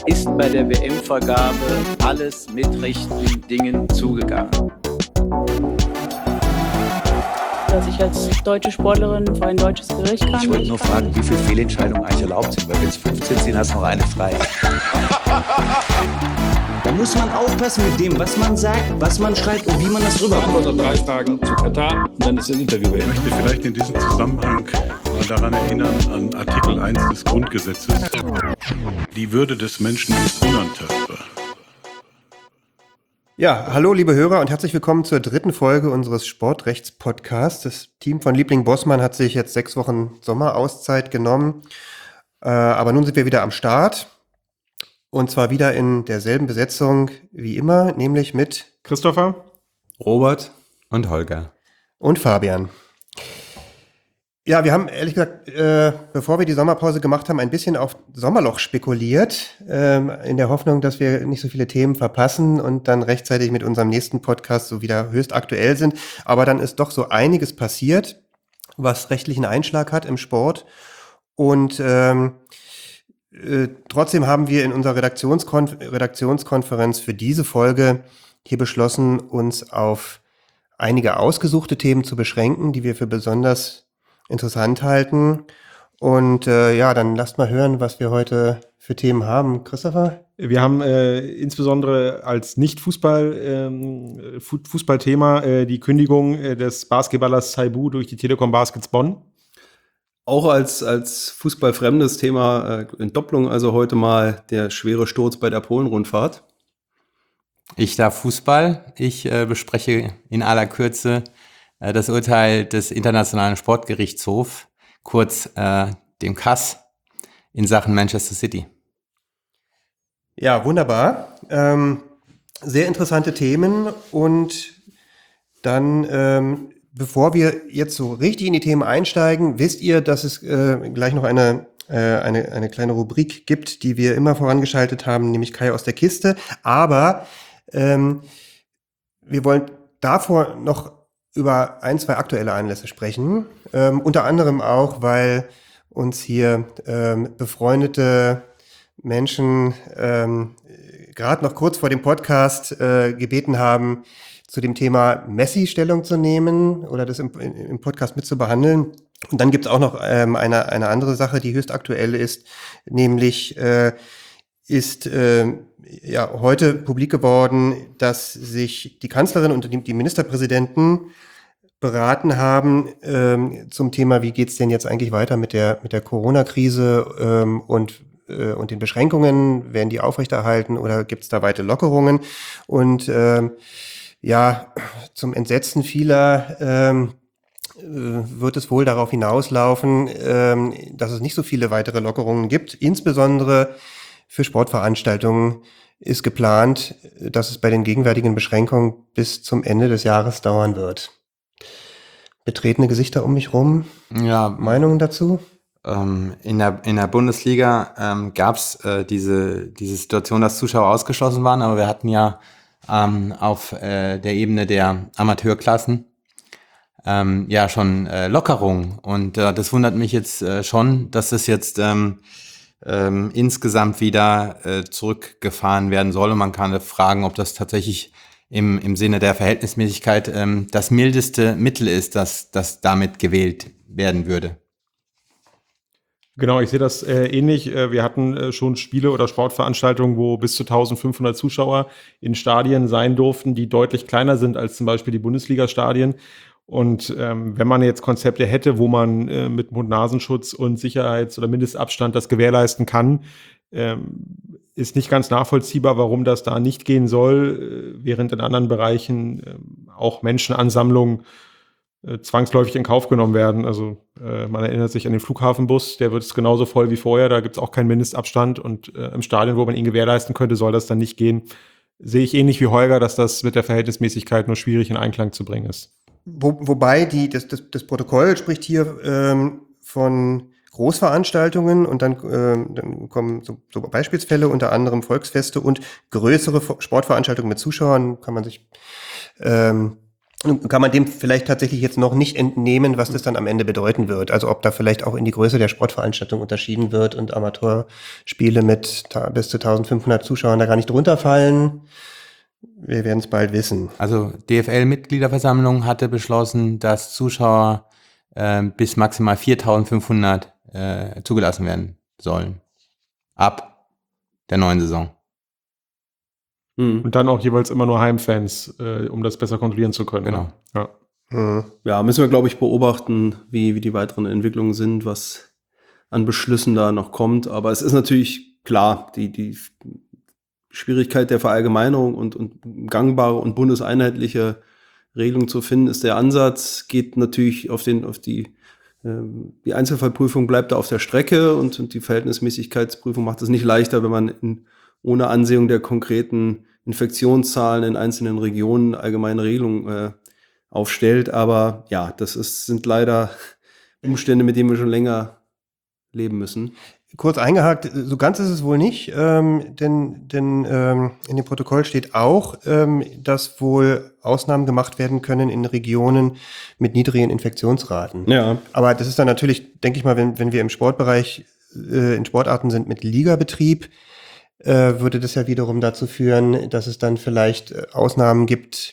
ist bei der WM-Vergabe alles mit rechten Dingen zugegangen. Dass ich als deutsche Sportlerin vor ein deutsches Gericht kann. Ich wollte nur fragen, wie viele Fehlentscheidungen eigentlich erlaubt sind, weil wenn es 15 sind, hast du noch eine frei. Da muss man aufpassen mit dem, was man sagt, was man schreibt und wie man das rüberkommt. Vor 3 Tagen zu Katar und dann ist ein Interview beendet. Ich möchte vielleicht in diesem Zusammenhang mal daran erinnern, an Artikel 1 des Grundgesetzes. Die Würde des Menschen ist unantastbar. Ja, hallo liebe Hörer und herzlich willkommen zur 3. Folge unseres Sportrechts-Podcasts. Das Team von Liebling Bossmann hat sich jetzt 6 Wochen Sommerauszeit genommen, aber nun sind wir wieder am Start und zwar wieder in derselben Besetzung wie immer, nämlich mit Christopher, Robert und Holger und Fabian. Ja, wir haben ehrlich gesagt, bevor wir die Sommerpause gemacht haben, ein bisschen auf Sommerloch spekuliert, in der Hoffnung, dass wir nicht so viele Themen verpassen und dann rechtzeitig mit unserem nächsten Podcast so wieder höchst aktuell sind. Aber dann ist doch so einiges passiert, was rechtlichen Einschlag hat im Sport. Und trotzdem haben wir in unserer Redaktionskonferenz für diese Folge hier beschlossen, uns auf einige ausgesuchte Themen zu beschränken, die wir für besonders interessant halten. Und ja, dann lasst mal hören, was wir heute für Themen haben. Christopher? Wir haben insbesondere als Nicht-Fußballthema die Kündigung des Basketballers Saibu durch die Telekom Baskets Bonn. Auch als fußballfremdes Thema Entdopplung, also heute mal der schwere Sturz bei der Polen-Rundfahrt. Ich darf Fußball. Ich bespreche in aller Kürze das Urteil des Internationalen Sportgerichtshofs, kurz dem CAS, in Sachen Manchester City. Ja, wunderbar. Sehr interessante Themen und dann, bevor wir jetzt so richtig in die Themen einsteigen, wisst ihr, dass es gleich noch eine kleine Rubrik gibt, die wir immer vorangeschaltet haben, nämlich Kai aus der Kiste. Aber wir wollen davor noch über 1, 2 aktuelle Anlässe sprechen. Unter anderem auch, weil uns hier befreundete Menschen gerade noch kurz vor dem Podcast gebeten haben, zu dem Thema Messi Stellung zu nehmen oder das im Podcast mit zu behandeln. Und dann gibt es auch noch eine andere Sache, die höchst aktuell ist, nämlich ist ja heute publik geworden, dass sich die Kanzlerin und die Ministerpräsidenten beraten haben zum Thema, wie geht's denn jetzt eigentlich weiter mit der Corona-Krise und den Beschränkungen, werden die aufrechterhalten oder gibt's da weite Lockerungen? Und ja, zum Entsetzen vieler wird es wohl darauf hinauslaufen, dass es nicht so viele weitere Lockerungen gibt. Insbesondere für Sportveranstaltungen ist geplant, dass es bei den gegenwärtigen Beschränkungen bis zum Ende des Jahres dauern wird. Betretene Gesichter um mich rum. Ja, Meinungen dazu? In der Bundesliga gab es diese Situation, dass Zuschauer ausgeschlossen waren, aber wir hatten ja auf der Ebene der Amateurklassen ja schon Lockerungen. Und das wundert mich jetzt schon, dass das jetzt insgesamt wieder zurückgefahren werden soll. Und man kann fragen, ob das tatsächlich im Sinne der Verhältnismäßigkeit das mildeste Mittel ist, das damit gewählt werden würde. Genau, ich sehe das ähnlich. Wir hatten schon Spiele oder Sportveranstaltungen, wo bis zu 1500 Zuschauer in Stadien sein durften, die deutlich kleiner sind als zum Beispiel die Bundesliga-Stadien. Und wenn man jetzt Konzepte hätte, wo man mit Mund-Nasenschutz und Sicherheits- oder Mindestabstand das gewährleisten kann, ist nicht ganz nachvollziehbar, warum das da nicht gehen soll, während in anderen Bereichen auch Menschenansammlungen zwangsläufig in Kauf genommen werden. Also man erinnert sich an den Flughafenbus, der wird genauso voll wie vorher, da gibt es auch keinen Mindestabstand und im Stadion, wo man ihn gewährleisten könnte, soll das dann nicht gehen. Sehe ich ähnlich wie Holger, dass das mit der Verhältnismäßigkeit nur schwierig in Einklang zu bringen ist. Wobei das Protokoll spricht hier von Großveranstaltungen und dann kommen so Beispielsfälle, unter anderem Volksfeste und größere Sportveranstaltungen mit Zuschauern, kann man sich kann man dem vielleicht tatsächlich jetzt noch nicht entnehmen, was das dann am Ende bedeuten wird. Also ob da vielleicht auch in die Größe der Sportveranstaltung unterschieden wird und Amateurspiele mit bis zu 1500 Zuschauern da gar nicht drunter fallen. Wir werden es bald wissen. Also DFL-Mitgliederversammlung hatte beschlossen, dass Zuschauer bis maximal 4500 zugelassen werden sollen. Ab der neuen Saison. Und dann auch jeweils immer nur Heimfans, um das besser kontrollieren zu können. Genau. Ne? Ja. Ja, müssen wir, glaube ich, beobachten, wie die weiteren Entwicklungen sind, was an Beschlüssen da noch kommt. Aber es ist natürlich klar, die Schwierigkeit der Verallgemeinerung und gangbare und bundeseinheitliche Regelung zu finden, ist der Ansatz, geht natürlich auf die Einzelfallprüfung bleibt da auf der Strecke und die Verhältnismäßigkeitsprüfung macht es nicht leichter, wenn man ohne Ansehung der konkreten Infektionszahlen in einzelnen Regionen allgemeine Regelungen aufstellt. Aber ja, sind leider Umstände, mit denen wir schon länger leben müssen. Kurz eingehakt, so ganz ist es wohl nicht, denn in dem Protokoll steht auch, dass wohl Ausnahmen gemacht werden können in Regionen mit niedrigen Infektionsraten. Ja. Aber das ist dann natürlich, denke ich mal, wenn wir im Sportbereich in Sportarten sind mit Ligabetrieb, würde das ja wiederum dazu führen, dass es dann vielleicht Ausnahmen gibt,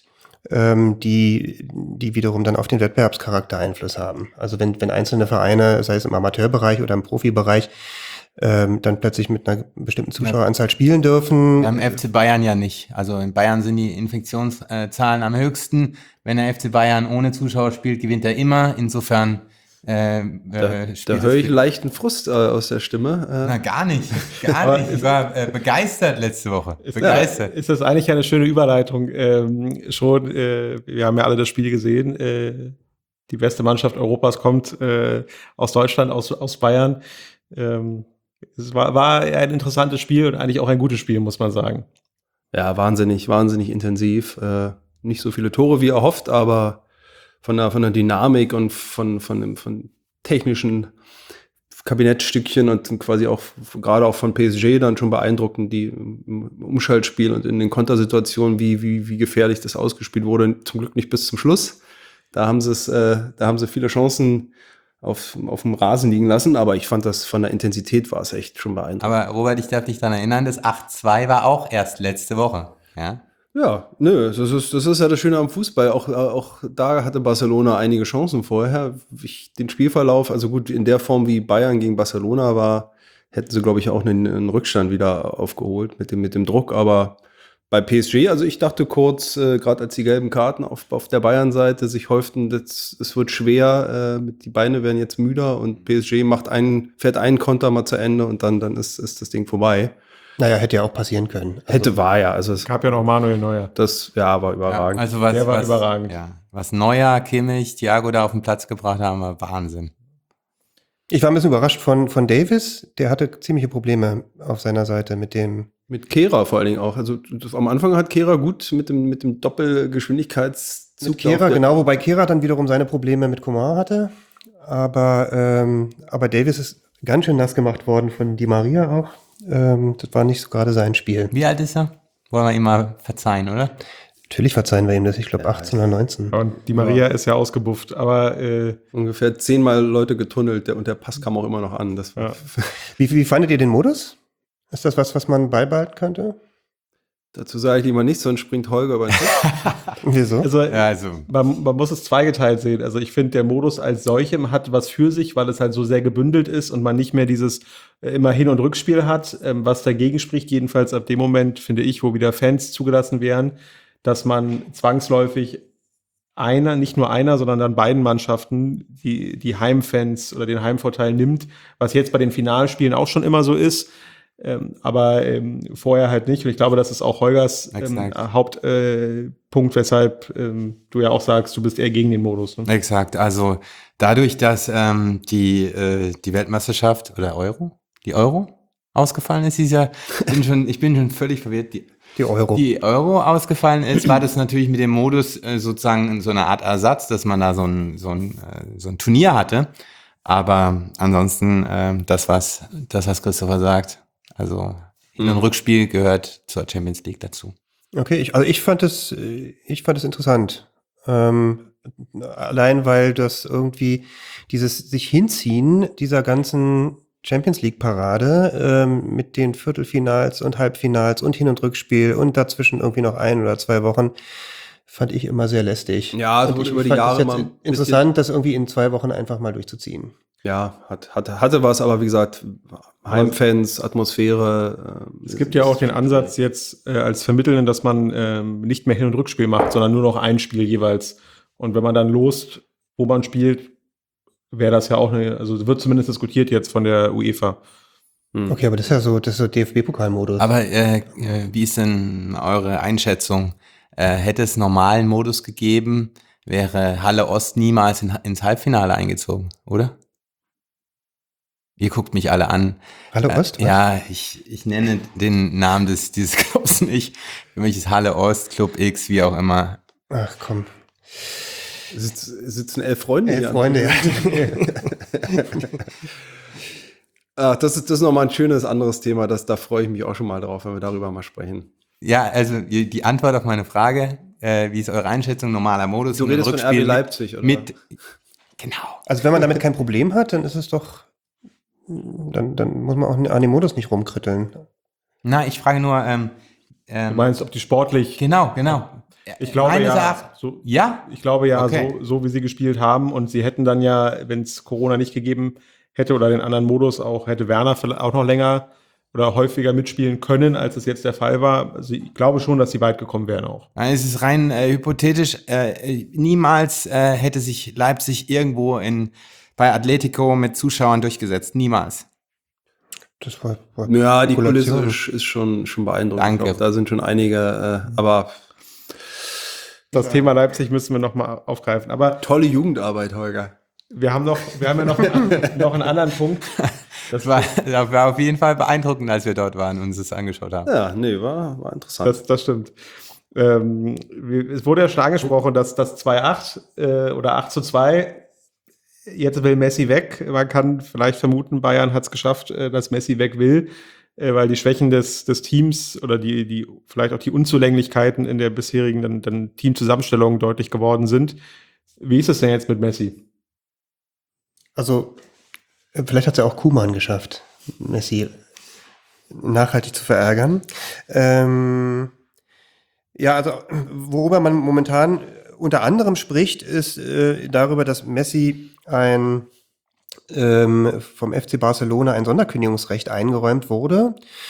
die wiederum dann auf den Wettbewerbscharakter Einfluss haben. Also wenn einzelne Vereine, sei es im Amateurbereich oder im Profibereich, dann plötzlich mit einer bestimmten Zuschaueranzahl spielen dürfen. Beim FC Bayern ja nicht. Also in Bayern sind die Infektionszahlen am höchsten. Wenn der FC Bayern ohne Zuschauer spielt, gewinnt er immer. Insofern da höre ich leichten Frust aus der Stimme. Na, gar nicht. Ich war begeistert letzte Woche. Begeistert. Ist das eigentlich eine schöne Überleitung? Wir haben ja alle das Spiel gesehen. Die beste Mannschaft Europas kommt aus Deutschland, aus Bayern. Es war ein interessantes Spiel und eigentlich auch ein gutes Spiel, muss man sagen. Ja, wahnsinnig intensiv. Nicht so viele Tore wie erhofft, aber von der Dynamik und von technischen Kabinettstückchen und quasi auch gerade auch von PSG dann schon beeindruckend, die im Umschaltspiel und in den Kontersituationen, wie gefährlich das ausgespielt wurde. Zum Glück nicht bis zum Schluss. Da haben sie viele Chancen auf dem Rasen liegen lassen, aber ich fand das von der Intensität war es echt schon beeindruckend. Aber Robert, ich darf dich daran erinnern, das 8-2 war auch erst letzte Woche, ja? Ja, das ist ja das Schöne am Fußball. Auch da hatte Barcelona einige Chancen vorher. Den Spielverlauf, also gut, in der Form wie Bayern gegen Barcelona war, hätten sie, glaube ich, auch einen Rückstand wieder aufgeholt mit dem Druck. Aber bei PSG, also ich dachte kurz, gerade als die gelben Karten auf der Bayern-Seite sich häuften, es wird schwer, die Beine werden jetzt müder und PSG fährt einen Konter mal zu Ende und dann ist das Ding vorbei. Naja, hätte ja auch passieren können. Also es gab ja noch Manuel Neuer. Das, ja, war überragend. Ja, also der war überragend. Ja, was Neuer, Kimmich, Thiago da auf den Platz gebracht haben, war Wahnsinn. Ich war ein bisschen überrascht von Davis. Der hatte ziemliche Probleme auf seiner Seite mit Kehrer vor allen Dingen auch. Also am Anfang hat Kehrer gut mit dem Doppelgeschwindigkeitszug. Mit Kehrer, genau, wobei Kehrer dann wiederum seine Probleme mit Coman hatte. Aber Davis ist ganz schön nass gemacht worden von Di Maria auch. Das war nicht so gerade sein Spiel. Wie alt ist er? Wollen wir ihm mal verzeihen, oder? Natürlich verzeihen wir ihm das, ich glaube 18 oder 19. Und Di Maria ist ja ausgebufft, aber ungefähr 10-mal Leute getunnelt und der Pass kam auch immer noch an. Das war Wie fandet ihr den Modus? Ist das was man beibehalten könnte? Dazu sage ich lieber nichts, sonst springt Holger über den Tisch. Wieso? Man muss es zweigeteilt sehen. Also ich finde, der Modus als solchem hat was für sich, weil es halt so sehr gebündelt ist und man nicht mehr dieses immer Hin- und Rückspiel hat, was dagegen spricht, jedenfalls ab dem Moment, finde ich, wo wieder Fans zugelassen wären, dass man zwangsläufig nicht nur einer, sondern dann beiden Mannschaften die Heimfans oder den Heimvorteil nimmt, was jetzt bei den Finalspielen auch schon immer so ist. Aber vorher halt nicht. Und ich glaube, das ist auch Holgers Hauptpunkt, weshalb du ja auch sagst, du bist eher gegen den Modus. Ne? Exakt. Also dadurch, dass die Weltmeisterschaft oder die Euro ausgefallen ist, ich bin schon völlig verwirrt. Die Euro ausgefallen ist, war das natürlich mit dem Modus sozusagen so eine Art Ersatz, dass man da so ein Turnier hatte. Aber ansonsten das, was Christopher sagt, also Hin- und Rückspiel gehört zur Champions League dazu. Okay, ich fand es interessant. Allein weil das irgendwie dieses sich hinziehen dieser ganzen Champions League Parade mit den Viertelfinals und Halbfinals und Hin- und Rückspiel und dazwischen irgendwie noch 1 oder 2 Wochen fand ich immer sehr lästig. Ja, es und wurde ich über die fand Jahre das mal jetzt interessant, das irgendwie in 2 Wochen einfach mal durchzuziehen. Ja, hatte was, aber wie gesagt, Heimfans, Atmosphäre. Es gibt ja auch den Ansatz jetzt als Vermittelnden, dass man nicht mehr Hin- und Rückspiel macht, sondern nur noch ein Spiel jeweils. Und wenn man dann lost, wo man spielt, wäre das ja auch also wird zumindest diskutiert jetzt von der UEFA. Okay, aber das ist so DFB-Pokalmodus. Aber wie ist denn eure Einschätzung? Hätte es normalen Modus gegeben, wäre Halle Ost niemals ins Halbfinale eingezogen, oder? Ihr guckt mich alle an. Halle Ost? Ja, ich nenne den Namen dieses Clubs nicht. Für mich ist Halle Ost, Club X, wie auch immer. Ach komm. Sitzen 11 Freunde hier. 11 Freunde, ja. Ach, das ist nochmal ein schönes anderes Thema. Da freue ich mich auch schon mal drauf, wenn wir darüber mal sprechen. Ja, also die Antwort auf meine Frage, wie ist eure Einschätzung, normaler Modus? Du redest von RB Leipzig, oder? Genau. Also wenn man damit kein Problem hat, dann ist es doch, dann muss man auch an dem Modus nicht rumkritteln. Na, ich frage nur, du meinst, ob die sportlich... Genau. Ich glaube ich glaube ja, okay. so wie sie gespielt haben und sie hätten dann ja, wenn es Corona nicht gegeben hätte oder den anderen Modus auch, hätte Werner vielleicht auch noch länger oder häufiger mitspielen können, als es jetzt der Fall war. Also ich glaube schon, dass sie weit gekommen wären auch. Nein, es ist rein hypothetisch. Niemals hätte sich Leipzig irgendwo bei Atletico mit Zuschauern durchgesetzt. Niemals. Das war ja, die Kulisse ist schon beeindruckend. Danke. Glaub, da sind schon einige, aber Das Thema Leipzig müssen wir noch mal aufgreifen. Aber tolle Jugendarbeit, Holger. Wir haben ja noch einen anderen Punkt. Das war auf jeden Fall beeindruckend, als wir dort waren und uns das angeschaut haben. Ja, nee, war interessant. Das stimmt. Es wurde ja schon angesprochen, dass das 2-8 oder 8-2, jetzt will Messi weg. Man kann vielleicht vermuten, Bayern hat es geschafft, dass Messi weg will, weil die Schwächen des Teams oder die vielleicht auch die Unzulänglichkeiten in der bisherigen dann Teamzusammenstellung deutlich geworden sind. Wie ist es denn jetzt mit Messi? Also, vielleicht hat es ja auch Koeman geschafft, Messi nachhaltig zu verärgern. Ja, also, worüber man momentan unter anderem spricht, ist darüber, dass Messi vom FC Barcelona ein Sonderkündigungsrecht eingeräumt wurde,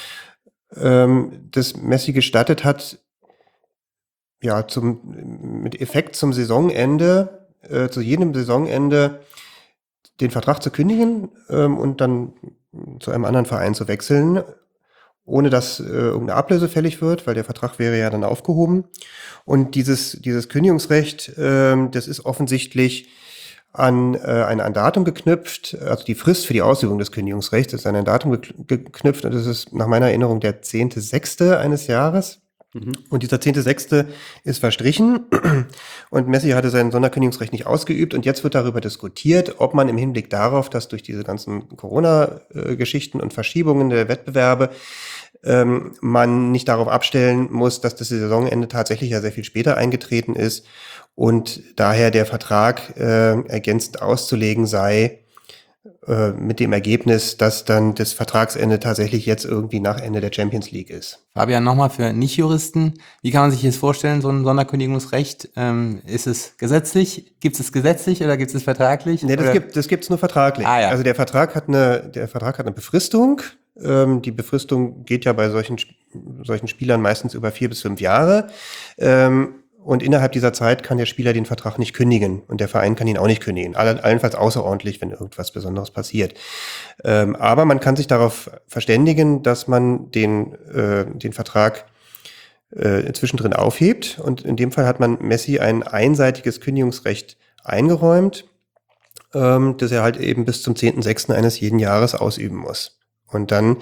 das Messi gestattet hat, ja, mit Effekt zum Saisonende, zu jedem Saisonende den Vertrag zu kündigen und dann zu einem anderen Verein zu wechseln, ohne dass irgendeine Ablöse fällig wird, weil der Vertrag wäre ja dann aufgehoben. Und dieses Kündigungsrecht, das ist offensichtlich an ein Datum geknüpft, also die Frist für die Ausübung des Kündigungsrechts ist an ein Datum geknüpft und das ist nach meiner Erinnerung der 10.6. eines Jahres. Und dieser 10.6. ist verstrichen und Messi hatte sein Sonderkündigungsrecht nicht ausgeübt und jetzt wird darüber diskutiert, ob man im Hinblick darauf, dass durch diese ganzen Corona-Geschichten und Verschiebungen der Wettbewerbe man nicht darauf abstellen muss, dass das Saisonende tatsächlich ja sehr viel später eingetreten ist und daher der Vertrag ergänzend auszulegen sei, mit dem Ergebnis, dass dann das Vertragsende tatsächlich jetzt irgendwie nach Ende der Champions League ist. Fabian, nochmal für Nichtjuristen, wie kann man sich das vorstellen, so ein Sonderkündigungsrecht? Ist es gesetzlich? Gibt es gesetzlich oder gibt es vertraglich? Nee, das gibt's nur vertraglich. Ah, ja. Also der Vertrag hat eine Befristung. Die Befristung geht ja bei solchen Spielern meistens über 4 bis 5 Jahre. Und innerhalb dieser Zeit kann der Spieler den Vertrag nicht kündigen und der Verein kann ihn auch nicht kündigen. Allenfalls außerordentlich, wenn irgendwas Besonderes passiert. Aber man kann sich darauf verständigen, dass man den Vertrag zwischendrin aufhebt. Und in dem Fall hat man Messi ein einseitiges Kündigungsrecht eingeräumt, das er halt eben bis zum 10.6. eines jeden Jahres ausüben muss. Und dann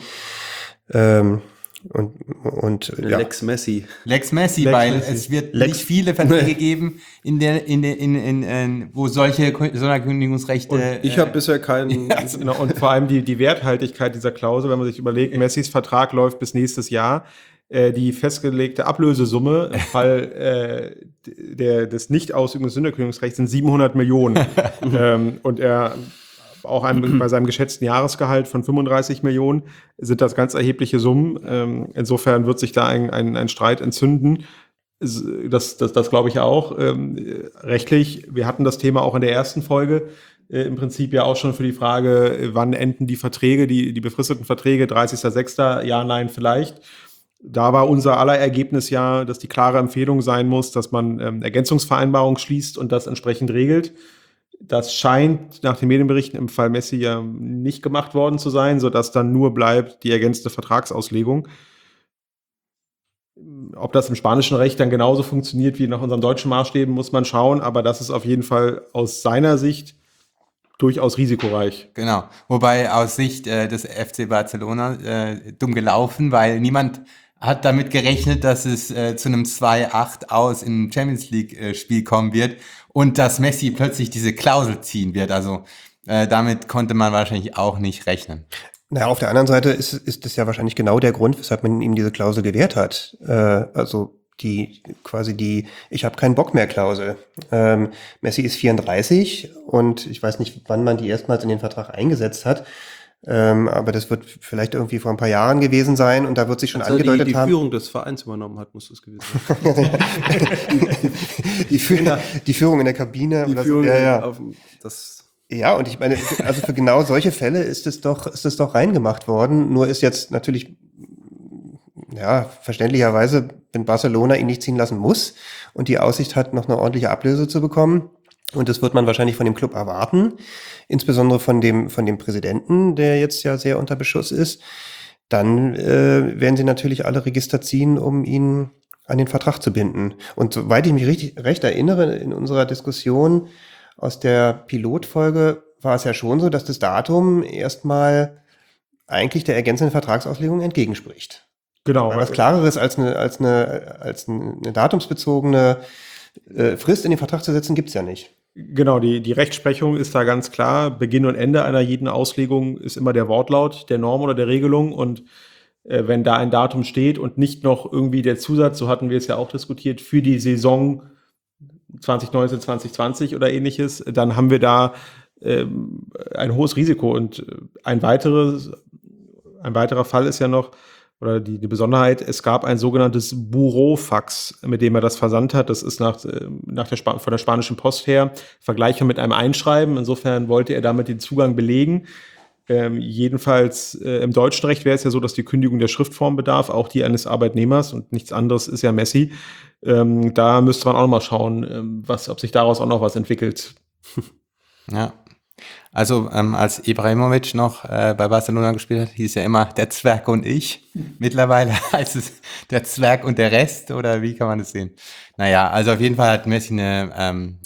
Lex Messi. Lex Messi, weil es wird nicht viele Verträge geben, wo solche Sonderkündigungsrechte. Und ich habe bisher keinen. Ja, genau. Und vor allem die Werthaltigkeit dieser Klausel, wenn man sich überlegt, Messis Vertrag läuft bis nächstes Jahr. die festgelegte Ablösesumme im Fall des Nicht-Ausübung des Sünderkündigungsrechts sind 700 Millionen. Und er auch bei seinem geschätzten Jahresgehalt von 35 Millionen sind das ganz erhebliche Summen. Insofern wird sich da ein Streit entzünden. Das glaube ich auch. Rechtlich, wir hatten das Thema auch in der ersten Folge, im Prinzip ja auch schon für die Frage, wann enden die Verträge, die befristeten Verträge, 30.06., ja, nein, vielleicht. Da war unser aller Ergebnis ja, dass die klare Empfehlung sein muss, dass man Ergänzungsvereinbarungen schließt und das entsprechend regelt. Das scheint nach den Medienberichten im Fall Messi ja nicht gemacht worden zu sein, sodass dann nur bleibt die ergänzende Vertragsauslegung. Ob das im spanischen Recht dann genauso funktioniert wie nach unseren deutschen Maßstäben, muss man schauen, aber das ist auf jeden Fall aus seiner Sicht durchaus risikoreich. Genau, wobei aus Sicht des FC Barcelona dumm gelaufen, weil niemand hat damit gerechnet, dass es zu einem 2-8 aus im Champions League Spiel kommen wird und dass Messi plötzlich diese Klausel ziehen wird. Also damit konnte man wahrscheinlich auch nicht rechnen. Naja, auf der anderen Seite ist das ja wahrscheinlich genau der Grund, weshalb man ihm diese Klausel gewährt hat. Also die Ich habe keinen Bock mehr Klausel. Messi ist 34 und ich weiß nicht, wann man die erstmals in den Vertrag eingesetzt hat. Aber das wird vielleicht irgendwie vor ein paar Jahren gewesen sein und da wird sich schon angedeutet die haben. Die Führung des Vereins übernommen hat, muss das gewesen sein. die Führung in der Kabine. Die Führung Ja, und ich meine, also für genau solche Fälle ist es doch reingemacht worden. Nur ist jetzt natürlich, ja, verständlicherweise, wenn Barcelona ihn nicht ziehen lassen muss und die Aussicht hat, noch eine ordentliche Ablöse zu bekommen. Und das wird man wahrscheinlich von dem Club erwarten, insbesondere von dem Präsidenten, der jetzt ja sehr unter Beschuss ist. Dann werden sie natürlich alle Register ziehen, um ihn an den Vertrag zu binden. Und soweit ich mich recht erinnere, in unserer Diskussion aus der Pilotfolge war es ja schon so, dass das Datum erstmal eigentlich der ergänzenden Vertragsauslegung entgegenspricht. Genau. Weil was Klareres als eine datumsbezogene Frist in den Vertrag zu setzen, gibt's ja nicht. Genau, die Rechtsprechung ist da ganz klar. Beginn und Ende einer jeden Auslegung ist immer der Wortlaut der Norm oder der Regelung. Und wenn da ein Datum steht und nicht noch irgendwie der Zusatz, so hatten wir es ja auch diskutiert, für die Saison 2019, 2020 oder ähnliches, dann haben wir da ein hohes Risiko. Und ein weiterer Fall ist ja noch, oder die Besonderheit, es gab ein sogenanntes Burofax, mit dem er das versandt hat. Das ist von der spanischen Post her vergleichbar mit einem Einschreiben. Insofern wollte er damit den Zugang belegen. Jedenfalls im deutschen Recht wäre es ja so, dass die Kündigung der Schriftform bedarf, auch die eines Arbeitnehmers, und nichts anderes ist ja Messi. Da müsste man auch noch mal schauen, ob sich daraus auch noch was entwickelt. Ja. Also als Ibrahimovic noch bei Barcelona gespielt hat, hieß ja immer der Zwerg und ich. Mittlerweile heißt es der Zwerg und der Rest, oder wie kann man das sehen? Naja, also auf jeden Fall hat Messi eine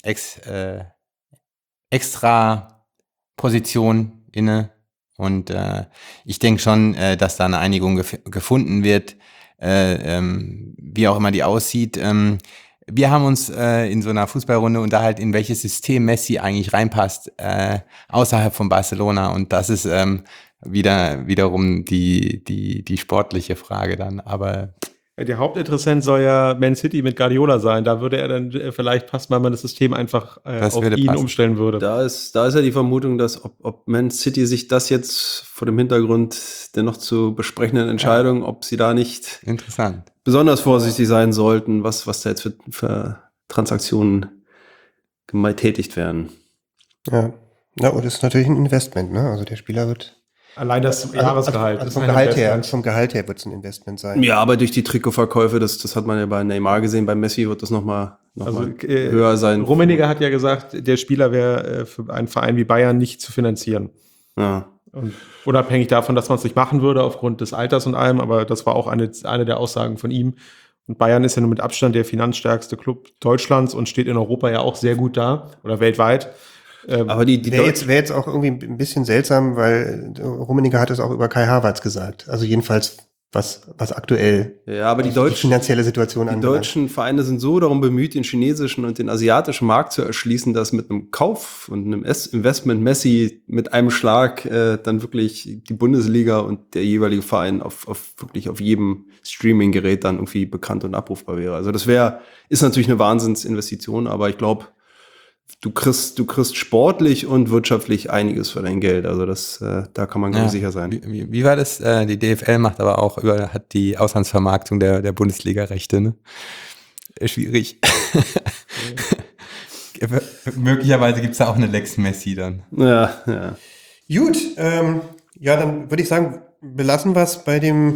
extra Position inne und ich denke schon, dass da eine Einigung gefunden wird, wie auch immer die aussieht. Wir haben uns in so einer Fußballrunde unterhalten, in welches System Messi eigentlich reinpasst, außerhalb von Barcelona. Und das ist wiederum die sportliche Frage dann. Aber der Hauptinteressent soll ja Man City mit Guardiola sein. Da würde er dann vielleicht passen, weil man das System einfach auf ihn umstellen würde. Da ist ja die Vermutung, dass ob Man City sich das jetzt vor dem Hintergrund der noch zu besprechenden Entscheidung, ob sie da nicht interessant besonders vorsichtig sein sollten, was da jetzt für Transaktionen getätigt werden. Ja, und das ist natürlich ein Investment, ne? Also der Spieler wird allein das Jahresgehalt. Also vom Gehalt her wird es ein Investment sein. Ja, aber durch die Trikotverkäufe, das hat man ja bei Neymar gesehen, bei Messi wird das noch mal höher sein. Rummenigge hat ja gesagt, der Spieler wäre für einen Verein wie Bayern nicht zu finanzieren. Ja. Und unabhängig davon, dass man es nicht machen würde aufgrund des Alters und allem, aber das war auch eine der Aussagen von ihm. Und Bayern ist ja nur mit Abstand der finanzstärkste Club Deutschlands und steht in Europa ja auch sehr gut da oder weltweit. Aber wäre jetzt auch irgendwie ein bisschen seltsam, weil Rummenigge hat es auch über Kai Havertz gesagt. Also jedenfalls was aktuell Ja, aber die finanzielle Situation Die anbelangt. deutschen Vereine sind so darum bemüht, den chinesischen und den asiatischen Markt zu erschließen, dass mit einem Kauf und einem Investment Messi mit einem Schlag dann wirklich die Bundesliga und der jeweilige Verein wirklich auf jedem Streaming-Gerät dann irgendwie bekannt und abrufbar wäre. Also das ist natürlich eine Wahnsinnsinvestition, aber ich glaube, du kriegst sportlich und wirtschaftlich einiges für dein Geld. Also da kann man ganz sicher sein. Wie war das? Die DFL macht aber auch hat die Auslandsvermarktung der Bundesliga-Rechte, ne? Schwierig. Möglicherweise gibt es da auch eine Lex Messi dann. Ja. Gut, ja, dann würde ich sagen, belassen wir es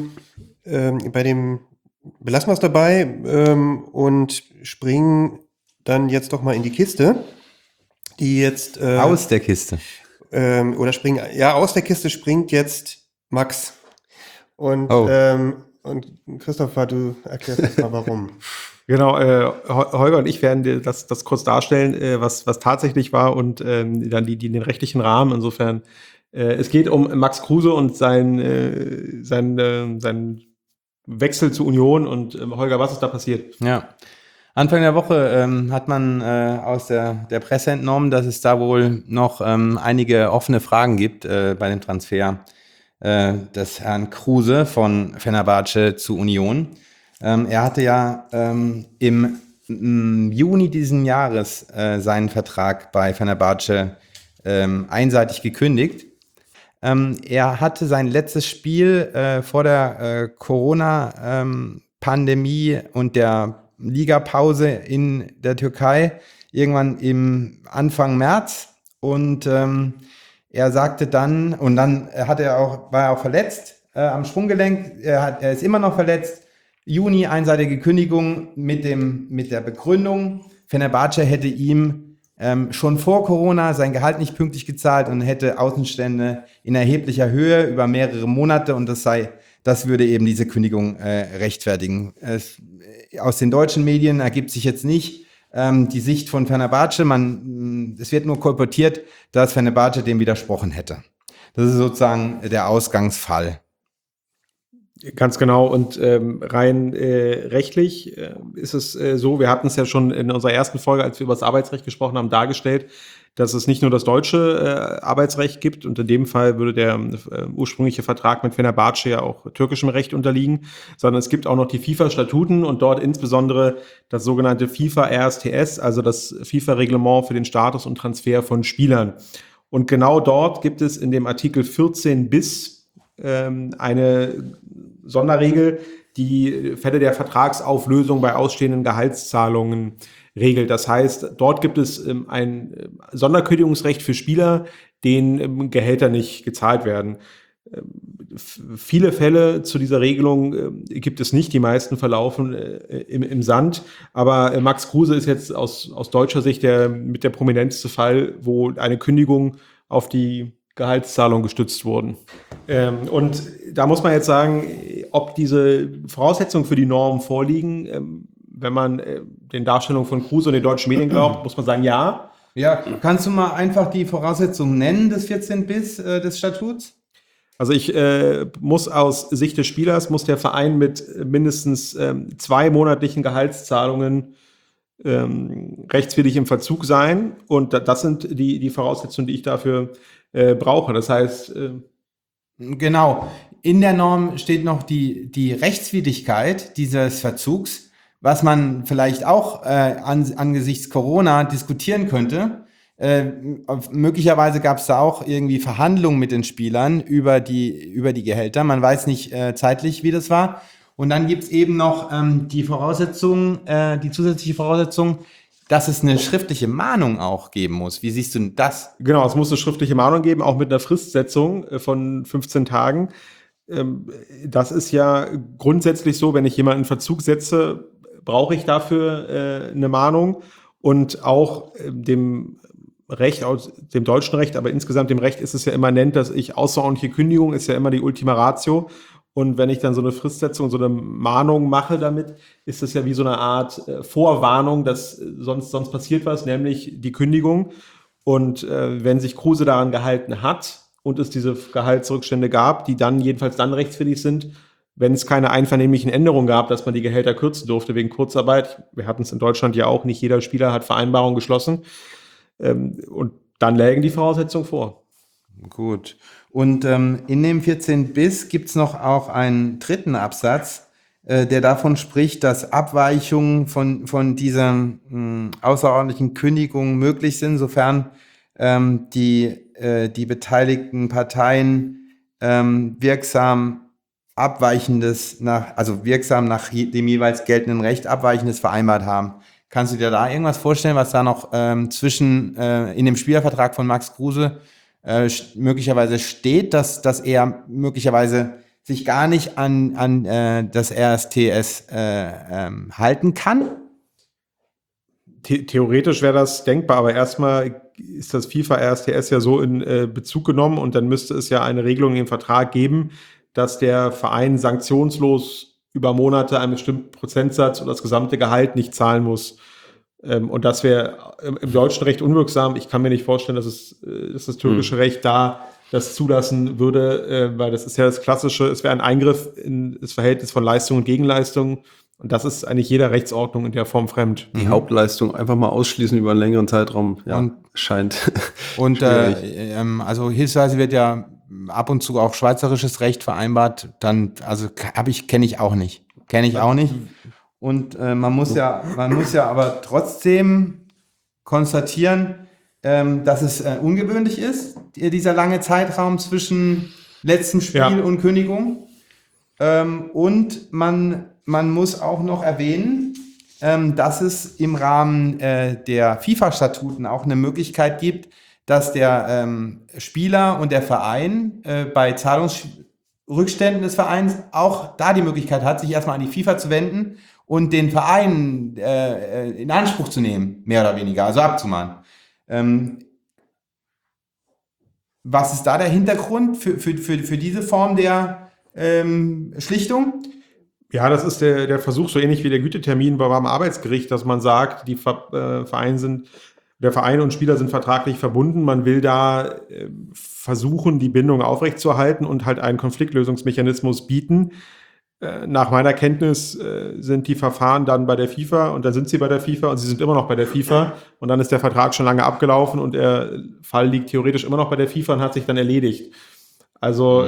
belassen wir es dabei und springen dann jetzt doch mal in die Kiste, die jetzt aus der Kiste. Aus der Kiste springt jetzt Max. Und Christopher, du erklärst jetzt mal warum. Genau, Holger und ich werden dir das kurz darstellen, was tatsächlich war und dann den rechtlichen Rahmen. Insofern, es geht um Max Kruse und sein Wechsel zur Union. Und Holger, was ist da passiert? Ja, Anfang der Woche hat man aus der Presse entnommen, dass es da wohl noch einige offene Fragen gibt bei dem Transfer des Herrn Kruse von Fenerbahce zu Union. Er hatte ja im Juni diesen Jahres seinen Vertrag bei Fenerbahce einseitig gekündigt. Er hatte sein letztes Spiel vor der Corona-Pandemie und der Ligapause in der Türkei irgendwann im Anfang März und er sagte dann, und dann war er auch verletzt am Sprunggelenk, er ist immer noch verletzt. Juni einseitige Kündigung mit der Begründung, Fenerbahce hätte ihm schon vor Corona sein Gehalt nicht pünktlich gezahlt und hätte Außenstände in erheblicher Höhe über mehrere Monate und das würde eben diese Kündigung rechtfertigen. Aus den deutschen Medien ergibt sich jetzt nicht die Sicht von Fenerbahce. Es wird nur kolportiert, dass Fenerbahce dem widersprochen hätte. Das ist sozusagen der Ausgangsfall. Ganz genau. Und rein rechtlich ist es so, wir hatten es ja schon in unserer ersten Folge, als wir über das Arbeitsrecht gesprochen haben, dargestellt, dass es nicht nur das deutsche Arbeitsrecht gibt und in dem Fall würde der ursprüngliche Vertrag mit Fenerbahce ja auch türkischem Recht unterliegen, sondern es gibt auch noch die FIFA-Statuten und dort insbesondere das sogenannte FIFA-RSTS, also das FIFA-Reglement für den Status und Transfer von Spielern. Und genau dort gibt es in dem Artikel 14 bis eine Sonderregel, die Fälle der Vertragsauflösung bei ausstehenden Gehaltszahlungen regelt. Das heißt, dort gibt es ein Sonderkündigungsrecht für Spieler, denen Gehälter nicht gezahlt werden. Viele Fälle zu dieser Regelung gibt es nicht. Die meisten verlaufen im Sand. Aber Max Kruse ist jetzt aus deutscher Sicht mit der prominenteste Fall, wo eine Kündigung auf die Gehaltszahlung gestützt wurden. Und da muss man jetzt sagen, ob diese Voraussetzungen für die Norm vorliegen, wenn man den Darstellungen von Kruse und den deutschen Medien glaubt, muss man sagen, ja. Ja, kannst du mal einfach die Voraussetzungen nennen des 14 bis des Statuts? Also ich muss aus Sicht des Spielers, muss der Verein mit mindestens 2 monatlichen Gehaltszahlungen rechtswidrig im Verzug sein. Und das sind die Voraussetzungen, die ich dafür brauche. Das heißt... Genau. In der Norm steht noch die Rechtswidrigkeit dieses Verzugs, was man vielleicht auch angesichts Corona diskutieren könnte. Möglicherweise gab es da auch irgendwie Verhandlungen mit den Spielern über die Gehälter. Man weiß nicht zeitlich, wie das war. Und dann gibt es eben noch die zusätzliche Voraussetzung, dass es eine schriftliche Mahnung auch geben muss. Wie siehst du das? Genau, es muss eine schriftliche Mahnung geben, auch mit einer Fristsetzung von 15 Tagen. Das ist ja grundsätzlich so, wenn ich jemanden in Verzug setze, brauche ich dafür eine Mahnung. Und auch dem Recht, dem deutschen Recht, aber insgesamt dem Recht ist es ja immanent, dass ich außerordentliche Kündigung ist ja immer die Ultima Ratio. Und wenn ich dann so eine Fristsetzung, so eine Mahnung mache damit, ist das ja wie so eine Art Vorwarnung, dass sonst passiert was, nämlich die Kündigung. Und wenn sich Kruse daran gehalten hat und es diese Gehaltsrückstände gab, die dann jedenfalls dann rechtswidrig sind, wenn es keine einvernehmlichen Änderungen gab, dass man die Gehälter kürzen durfte wegen Kurzarbeit. Wir hatten es in Deutschland ja auch, nicht jeder Spieler hat Vereinbarungen geschlossen. Und dann lägen die Voraussetzungen vor. Gut. Und in dem 14 bis gibt es noch auch einen dritten Absatz, der davon spricht, dass Abweichungen von dieser außerordentlichen Kündigung möglich sind, sofern die beteiligten Parteien wirksam nach dem jeweils geltenden Recht Abweichendes vereinbart haben. Kannst du dir da irgendwas vorstellen, was da noch in dem Spielervertrag von Max Kruse möglicherweise steht, dass er möglicherweise sich gar nicht an das RSTS halten kann? Theoretisch wäre das denkbar, aber erstmal ist das FIFA RSTS ja so in Bezug genommen und dann müsste es ja eine Regelung im Vertrag geben, dass der Verein sanktionslos über Monate einen bestimmten Prozentsatz oder das gesamte Gehalt nicht zahlen muss. Und das wäre im deutschen Recht unwirksam. Ich kann mir nicht vorstellen, dass das türkische Recht da das zulassen würde, weil das ist ja das Klassische, es wäre ein Eingriff in das Verhältnis von Leistung und Gegenleistung. Und das ist eigentlich jeder Rechtsordnung in der Form fremd. Die Hauptleistung einfach mal ausschließen über einen längeren Zeitraum, scheint und also hilfsweise wird ja ab und zu auch schweizerisches Recht vereinbart. Dann, also kenne ich auch nicht. Und man muss ja aber trotzdem konstatieren, dass es ungewöhnlich ist, dieser lange Zeitraum zwischen letztem Spiel und Kündigung. Und man muss auch noch erwähnen, dass es im Rahmen der FIFA-Statuten auch eine Möglichkeit gibt, dass der Spieler und der Verein bei Zahlungsrückständen des Vereins auch da die Möglichkeit hat, sich erstmal an die FIFA zu wenden und den Verein in Anspruch zu nehmen, mehr oder weniger, also abzumahnen. Was ist da der Hintergrund für diese Form der Schlichtung? Ja, das ist der Versuch, so ähnlich wie der Gütetermin beim Arbeitsgericht, dass man sagt, der Verein und Spieler sind vertraglich verbunden. Man will da versuchen, die Bindung aufrechtzuerhalten und halt einen Konfliktlösungsmechanismus bieten. Nach meiner Kenntnis sind die Verfahren dann bei der FIFA und dann sind sie bei der FIFA und sie sind immer noch bei der FIFA und dann ist der Vertrag schon lange abgelaufen und der Fall liegt theoretisch immer noch bei der FIFA und hat sich dann erledigt. Also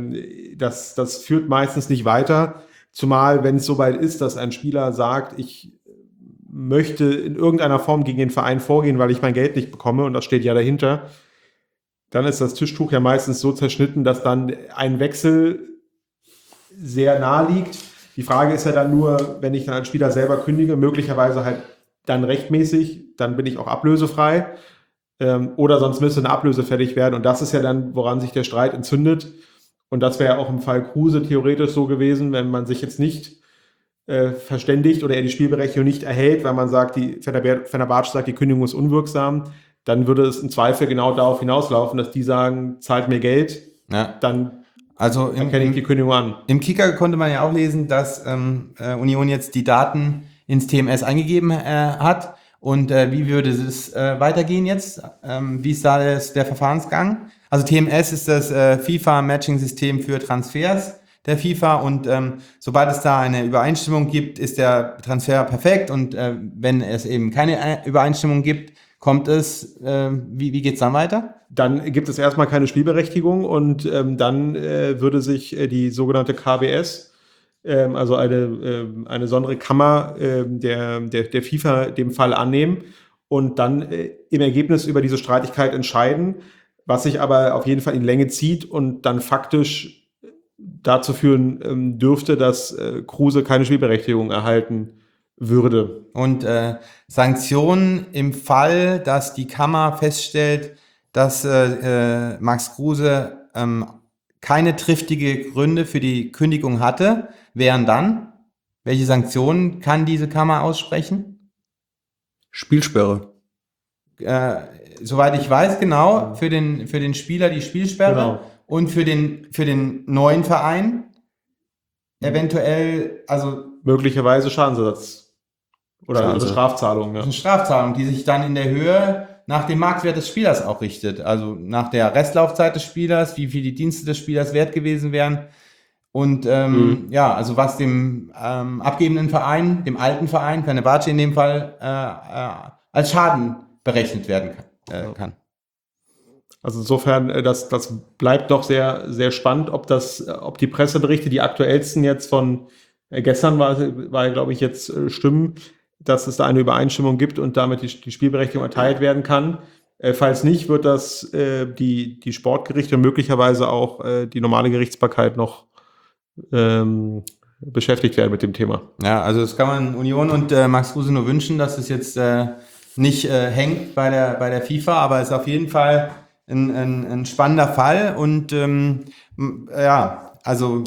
das führt meistens nicht weiter, zumal wenn es soweit ist, dass ein Spieler sagt, ich möchte in irgendeiner Form gegen den Verein vorgehen, weil ich mein Geld nicht bekomme und das steht ja dahinter, dann ist das Tischtuch ja meistens so zerschnitten, dass dann ein Wechsel sehr nahe liegt. Die Frage ist ja dann nur, wenn ich dann als Spieler selber kündige, möglicherweise halt dann rechtmäßig, dann bin ich auch ablösefrei. Oder sonst müsste eine Ablöse fällig werden. Und das ist ja dann, woran sich der Streit entzündet. Und das wäre auch im Fall Kruse theoretisch so gewesen, wenn man sich jetzt nicht verständigt oder er die Spielberechtigung nicht erhält, weil man sagt, die Fenerbahce sagt, die Kündigung ist unwirksam, dann würde es im Zweifel genau darauf hinauslaufen, dass die sagen, zahlt mir Geld, dann erkenne ich die Kündigung an. Im Kicker konnte man ja auch lesen, dass Union jetzt die Daten ins TMS eingegeben hat. Und wie würde es weitergehen jetzt? Wie ist da der Verfahrensgang? Also TMS ist das FIFA-Matching-System für Transfers der FIFA und sobald es da eine Übereinstimmung gibt, ist der Transfer perfekt und wenn es eben keine Übereinstimmung gibt, kommt es, wie geht es dann weiter? Dann gibt es erstmal keine Spielberechtigung und dann würde sich die sogenannte KBS, also eine besondere Kammer der FIFA dem Fall annehmen und dann im Ergebnis über diese Streitigkeit entscheiden, was sich aber auf jeden Fall in Länge zieht und dann faktisch dazu führen dürfte, dass Kruse keine Spielberechtigung erhalten würde. Und Sanktionen im Fall, dass die Kammer feststellt, dass Max Kruse keine triftige Gründe für die Kündigung hatte, wären dann? Welche Sanktionen kann diese Kammer aussprechen? Spielsperre. Soweit ich weiß, genau, für den Spieler die Spielsperre. Genau. Und für den neuen Verein eventuell, also möglicherweise Schadensersatz oder eine Strafzahlung. Ja. Eine Strafzahlung, die sich dann in der Höhe nach dem Marktwert des Spielers auch richtet. Also nach der Restlaufzeit des Spielers, wie viel die Dienste des Spielers wert gewesen wären. Und ja, also was dem abgebenden Verein, dem alten Verein, Fenerbahce in dem Fall, als Schaden berechnet werden kann. Also insofern, das bleibt doch sehr, sehr spannend, ob die Presseberichte, die aktuellsten jetzt von gestern war glaube ich, jetzt stimmen, dass es da eine Übereinstimmung gibt und damit die Spielberechtigung erteilt werden kann. Falls nicht, wird das die Sportgerichte und möglicherweise auch die normale Gerichtsbarkeit noch beschäftigt werden mit dem Thema. Ja, also das kann man Union und Max Kruse nur wünschen, dass es jetzt nicht hängt bei der FIFA, aber es ist auf jeden Fall ein spannender Fall und ja, also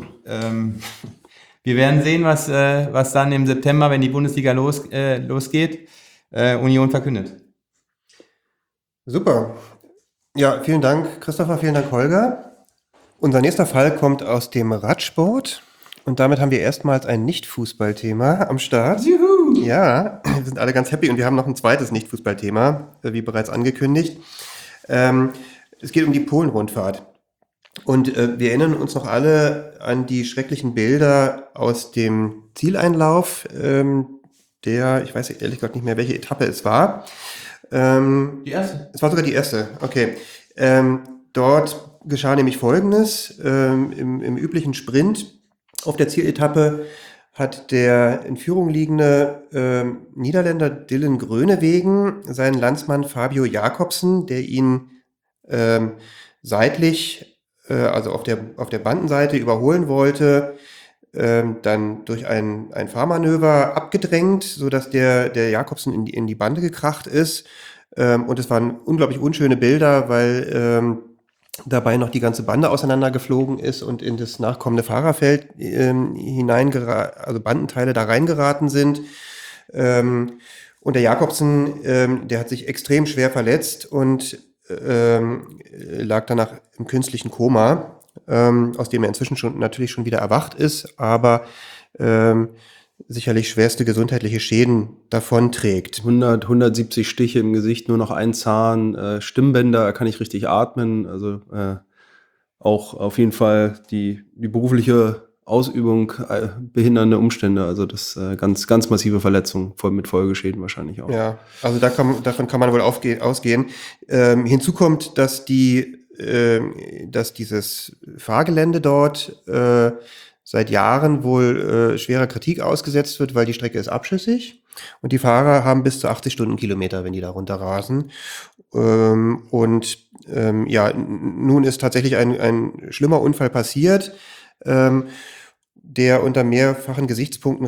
wir werden sehen, was dann im September, wenn die Bundesliga losgeht, Union verkündet. Super. Ja, vielen Dank, Christopher, vielen Dank, Holger. Unser nächster Fall kommt aus dem Radsport und damit haben wir erstmals ein Nicht-Fußballthema am Start. Juhu! Ja, wir sind alle ganz happy und wir haben noch ein zweites Nicht-Fußballthema, wie bereits angekündigt. Es geht um die Polen-Rundfahrt. Und wir erinnern uns noch alle an die schrecklichen Bilder aus dem Zieleinlauf, ich weiß ehrlich gesagt nicht mehr, welche Etappe es war. Die erste? Es war sogar die erste, okay. Dort geschah nämlich Folgendes, im üblichen Sprint auf der Zieletappe hat der in Führung liegende Niederländer Dylan Groenewegen seinen Landsmann Fabio Jakobsen, der ihn seitlich, also auf der Bandenseite überholen wollte, dann durch ein Fahrmanöver abgedrängt, sodass der Jakobsen in die Bande gekracht ist. Und es waren unglaublich unschöne Bilder, weil dabei noch die ganze Bande auseinandergeflogen ist und in das nachkommende Fahrerfeld also Bandenteile da reingeraten sind. Und der Jakobsen, der hat sich extrem schwer verletzt und lag danach im künstlichen Koma, aus dem er inzwischen natürlich schon wieder erwacht ist, aber sicherlich schwerste gesundheitliche Schäden davonträgt. 170 Stiche im Gesicht, nur noch ein Zahn, Stimmbänder, er kann nicht richtig atmen, also auch auf jeden Fall die berufliche Ausübung behindernde Umstände, also das ganz, ganz massive Verletzung, mit Folgeschäden wahrscheinlich auch. Ja, also davon kann man wohl ausgehen. Hinzu kommt, dass dieses Fahrgelände dort seit Jahren wohl schwerer Kritik ausgesetzt wird, weil die Strecke ist abschüssig und die Fahrer haben bis zu 80 Stundenkilometer, wenn die da runterrasen. Ja, nun ist tatsächlich ein schlimmer Unfall passiert, der unter mehrfachen Gesichtspunkten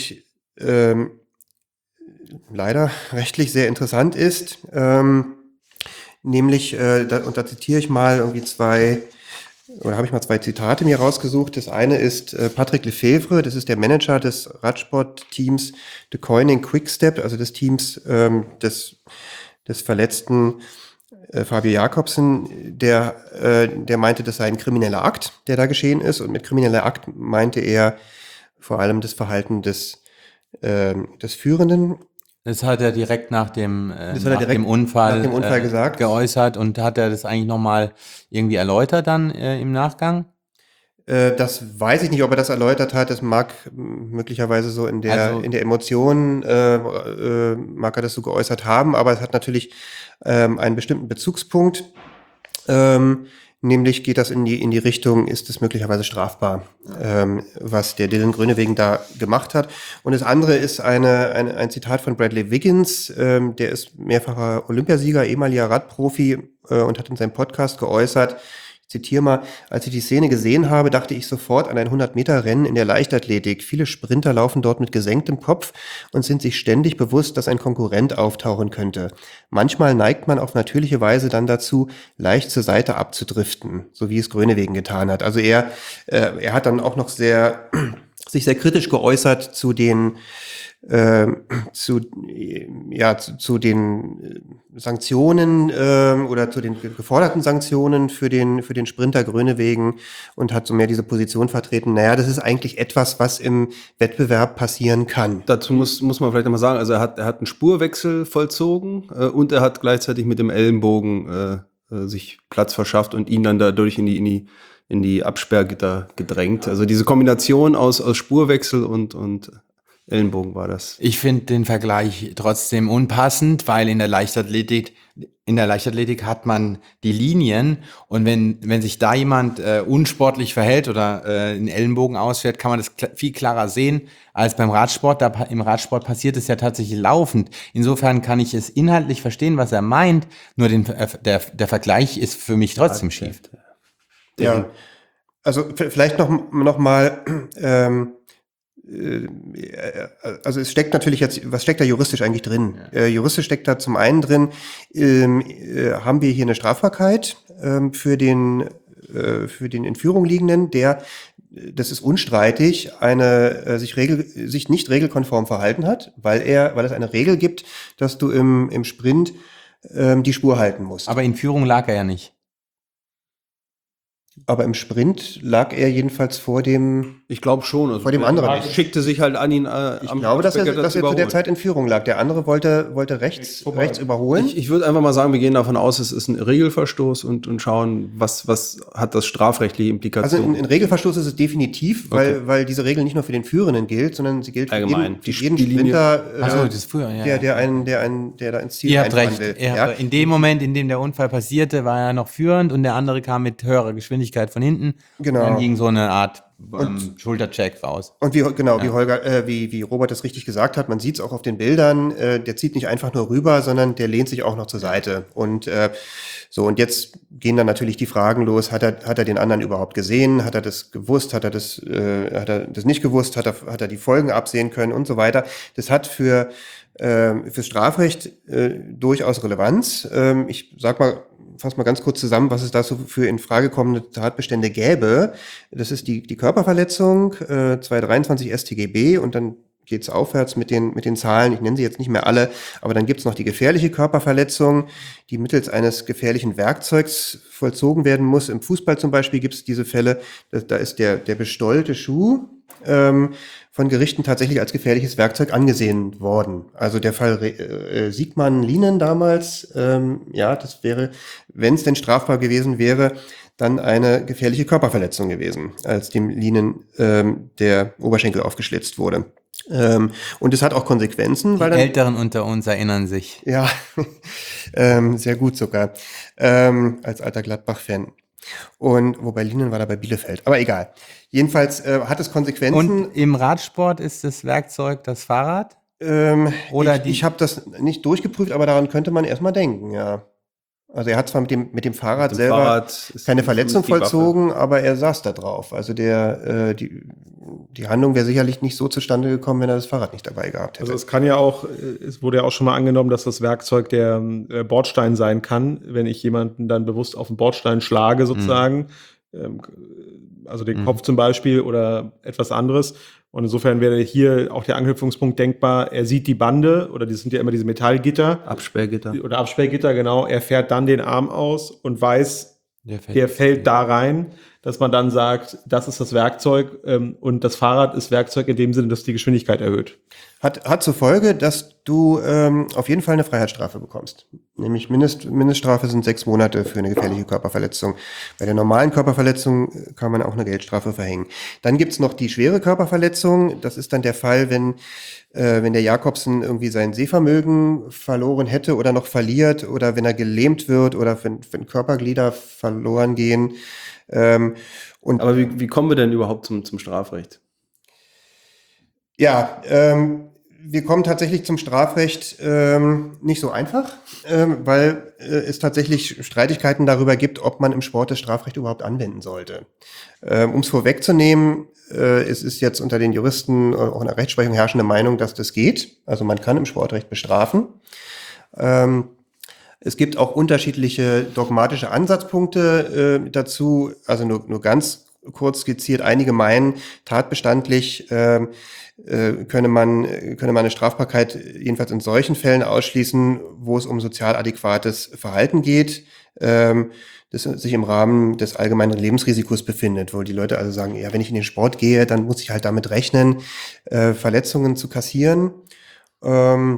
leider rechtlich sehr interessant ist. Nämlich, und da zitiere ich mal habe ich mal zwei Zitate mir rausgesucht. Das eine ist Patrick Lefevre, das ist der Manager des Radsportteams De Koning Quickstep, also des Teams des verletzten Fabio Jakobsen, der meinte, das sei ein krimineller Akt, der da geschehen ist. Und mit krimineller Akt meinte er vor allem das Verhalten des Führenden. Das hat er direkt nach dem Unfall gesagt. Geäußert und hat er das eigentlich nochmal irgendwie erläutert dann im Nachgang? Das weiß ich nicht, ob er das erläutert hat. Das mag möglicherweise so in der Emotion mag er das so geäußert haben, aber es hat natürlich einen bestimmten Bezugspunkt. Nämlich geht das in die Richtung, ist es möglicherweise strafbar, was der Dylan Groenewegen da gemacht hat. Und das andere ist ein Zitat von Bradley Wiggins, der ist mehrfacher Olympiasieger, ehemaliger Radprofi und hat in seinem Podcast geäußert, ich zitiere mal: Als ich die Szene gesehen habe, dachte ich sofort an ein 100-Meter-Rennen in der Leichtathletik. Viele Sprinter laufen dort mit gesenktem Kopf und sind sich ständig bewusst, dass ein Konkurrent auftauchen könnte. Manchmal neigt man auf natürliche Weise dann dazu, leicht zur Seite abzudriften, so wie es Groenewegen getan hat. Also er hat dann auch noch sich sehr kritisch geäußert zu den Sanktionen oder zu den geforderten Sanktionen für den Sprinter Groenewegen und hat so mehr diese Position vertreten. Naja, das ist eigentlich etwas, was im Wettbewerb passieren kann. Dazu muss man vielleicht nochmal sagen, also er hat einen Spurwechsel vollzogen und er hat gleichzeitig mit dem Ellenbogen sich Platz verschafft und ihn dann dadurch in in die Absperrgitter gedrängt. Also diese Kombination aus Spurwechsel und Ellenbogen war das. Ich finde den Vergleich trotzdem unpassend, weil in der Leichtathletik hat man die Linien und wenn sich da jemand unsportlich verhält oder einen Ellenbogen ausfährt, kann man das viel klarer sehen als beim Radsport. Im Radsport passiert es ja tatsächlich laufend. Insofern kann ich es inhaltlich verstehen, was er meint, nur der Vergleich ist für mich trotzdem schief. Ja, also vielleicht noch mal, also es steckt natürlich jetzt, was steckt da juristisch eigentlich drin? Ja. Juristisch steckt da zum einen drin, haben wir hier eine Strafbarkeit für den in Führung liegenden, das ist unstreitig, sich nicht regelkonform verhalten hat, weil es eine Regel gibt, dass du im Sprint die Spur halten musst. Aber in Führung lag er ja nicht. Aber im Sprint lag er jedenfalls vor dem. Ich glaube schon. Also vor dem anderen. Er schickte sich halt an ihn. Ich glaube, dass er zu der Zeit in Führung lag. Der andere wollte rechts überholen. Ich würde einfach mal sagen, wir gehen davon aus, es ist ein Regelverstoß und schauen, was hat das strafrechtliche Implikationen. Also ein Regelverstoß ist es definitiv, weil diese Regel nicht nur für den Führenden gilt, sondern sie gilt allgemein für jeden Sprinter, der da ins Ziel einfahren will. Ja. In dem Moment, in dem der Unfall passierte, war er noch führend und der andere kam mit höherer Geschwindigkeit von hinten. Genau. Und dann ging so eine Art Schultercheck raus. Und wie Robert das richtig gesagt hat, man sieht es auch auf den Bildern, der zieht nicht einfach nur rüber, sondern der lehnt sich auch noch zur Seite. Und und jetzt gehen dann natürlich die Fragen los, hat er den anderen überhaupt gesehen, hat er das gewusst, hat er das nicht gewusst, hat er die Folgen absehen können und so weiter. Das hat fürs Strafrecht durchaus Relevanz. Ich fass mal ganz kurz zusammen, was es da so für in Frage kommende Tatbestände gäbe. Das ist die Körperverletzung, 223 StGB, und dann geht's aufwärts mit den Zahlen. Ich nenne sie jetzt nicht mehr alle, aber dann gibt's noch die gefährliche Körperverletzung, die mittels eines gefährlichen Werkzeugs vollzogen werden muss. Im Fußball zum Beispiel gibt's diese Fälle, da ist der bestollte Schuh von Gerichten tatsächlich als gefährliches Werkzeug angesehen worden. Also der Fall Siegmann-Lienen damals, das wäre, wenn es denn strafbar gewesen wäre, dann eine gefährliche Körperverletzung gewesen, als dem Lienen der Oberschenkel aufgeschlitzt wurde. Und es hat auch Konsequenzen. Die Älteren unter uns erinnern sich. Ja, sehr gut sogar, als alter Gladbach-Fan. Und wobei Lienen war da bei Bielefeld, aber egal. Jedenfalls hat es Konsequenzen. Und im Radsport ist das Werkzeug das Fahrrad? Ich habe das nicht durchgeprüft, aber daran könnte man erstmal denken, ja. Also er hat zwar mit dem Fahrrad selber keine Verletzung vollzogen, aber er saß da drauf. Also die Handlung wäre sicherlich nicht so zustande gekommen, wenn er das Fahrrad nicht dabei gehabt hätte. Also es wurde ja auch schon mal angenommen, dass das Werkzeug der Bordstein sein kann, wenn ich jemanden dann bewusst auf den Bordstein schlage sozusagen, also den Kopf zum Beispiel oder etwas anderes. Und insofern wäre hier auch der Anknüpfungspunkt denkbar, er sieht die Bande, oder das sind ja immer diese Metallgitter. Absperrgitter, genau. Er fährt dann den Arm aus und weiß, der fällt da rein, dass man dann sagt, das ist das Werkzeug und das Fahrrad ist Werkzeug in dem Sinne, dass die Geschwindigkeit erhöht. Hat zur Folge, dass du auf jeden Fall eine Freiheitsstrafe bekommst. Nämlich Mindeststrafe sind 6 Monate für eine gefährliche Körperverletzung. Bei der normalen Körperverletzung kann man auch eine Geldstrafe verhängen. Dann gibt's noch die schwere Körperverletzung. Das ist dann der Fall, wenn der Jakobsen irgendwie sein Sehvermögen verloren hätte oder noch verliert, oder wenn er gelähmt wird, oder wenn Körperglieder verloren gehen. Aber wie kommen wir denn überhaupt zum Strafrecht? Ja, wir kommen tatsächlich zum Strafrecht nicht so einfach, weil es tatsächlich Streitigkeiten darüber gibt, ob man im Sport das Strafrecht überhaupt anwenden sollte. Um es vorwegzunehmen, es ist jetzt unter den Juristen auch in der Rechtsprechung herrschende Meinung, dass das geht. Also man kann im Sportrecht bestrafen. Es gibt auch unterschiedliche dogmatische Ansatzpunkte dazu, also nur ganz kurz skizziert. Einige meinen, tatbestandlich könne man eine Strafbarkeit jedenfalls in solchen Fällen ausschließen, wo es um sozial adäquates Verhalten geht, das sich im Rahmen des allgemeinen Lebensrisikos befindet, wo die Leute also sagen, ja, wenn ich in den Sport gehe, dann muss ich halt damit rechnen, Verletzungen zu kassieren.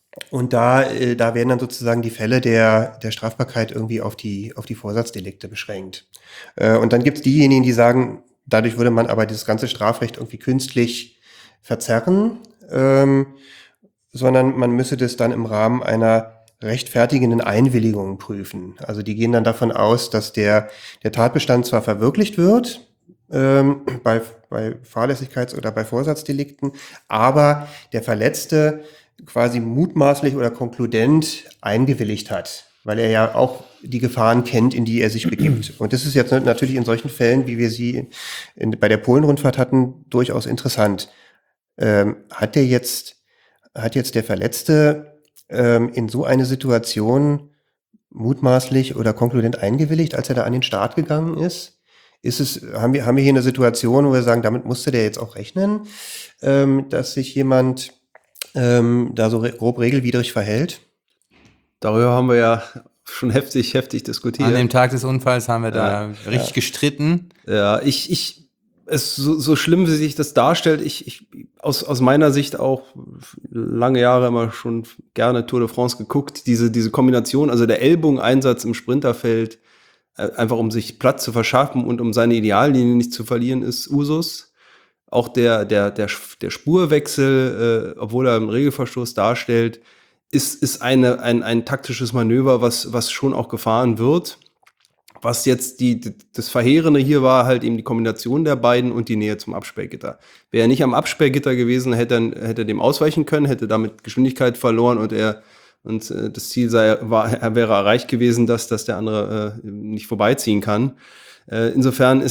Und da werden dann sozusagen die Fälle der Strafbarkeit irgendwie auf die Vorsatzdelikte beschränkt. Und dann gibt's diejenigen, die sagen, dadurch würde man aber dieses ganze Strafrecht irgendwie künstlich verzerren, sondern man müsse das dann im Rahmen einer rechtfertigenden Einwilligung prüfen. Also die gehen dann davon aus, dass der Tatbestand zwar verwirklicht wird, bei Fahrlässigkeits- oder bei Vorsatzdelikten, aber der Verletzte quasi mutmaßlich oder konkludent eingewilligt hat, weil er ja auch die Gefahren kennt, in die er sich begibt. Und das ist jetzt natürlich in solchen Fällen, wie wir sie bei der Polen-Rundfahrt hatten, durchaus interessant. Hat jetzt der Verletzte in so eine Situation mutmaßlich oder konkludent eingewilligt, als er da an den Start gegangen ist? Haben wir hier eine Situation, wo wir sagen, damit musste der jetzt auch rechnen, dass sich jemand da so grob regelwidrig verhält? Darüber haben wir ja schon heftig diskutiert. An dem Tag des Unfalls haben wir da richtig gestritten. Ja, so schlimm, wie sich das darstellt, aus meiner Sicht auch lange Jahre immer schon gerne Tour de France geguckt, diese Kombination, also der Ellbogeneinsatz im Sprinterfeld, einfach um sich Platz zu verschaffen und um seine Ideallinie nicht zu verlieren, ist Usus. Auch der Spurwechsel, obwohl er einen Regelverstoß darstellt, ist ein taktisches Manöver, was schon auch gefahren wird. Was jetzt das Verheerende hier war, halt eben die Kombination der beiden und die Nähe zum Absperrgitter. Wäre er nicht am Absperrgitter gewesen, hätte er dem ausweichen können, hätte damit Geschwindigkeit verloren und das Ziel wäre erreicht gewesen, dass der andere nicht vorbeiziehen kann. Insofern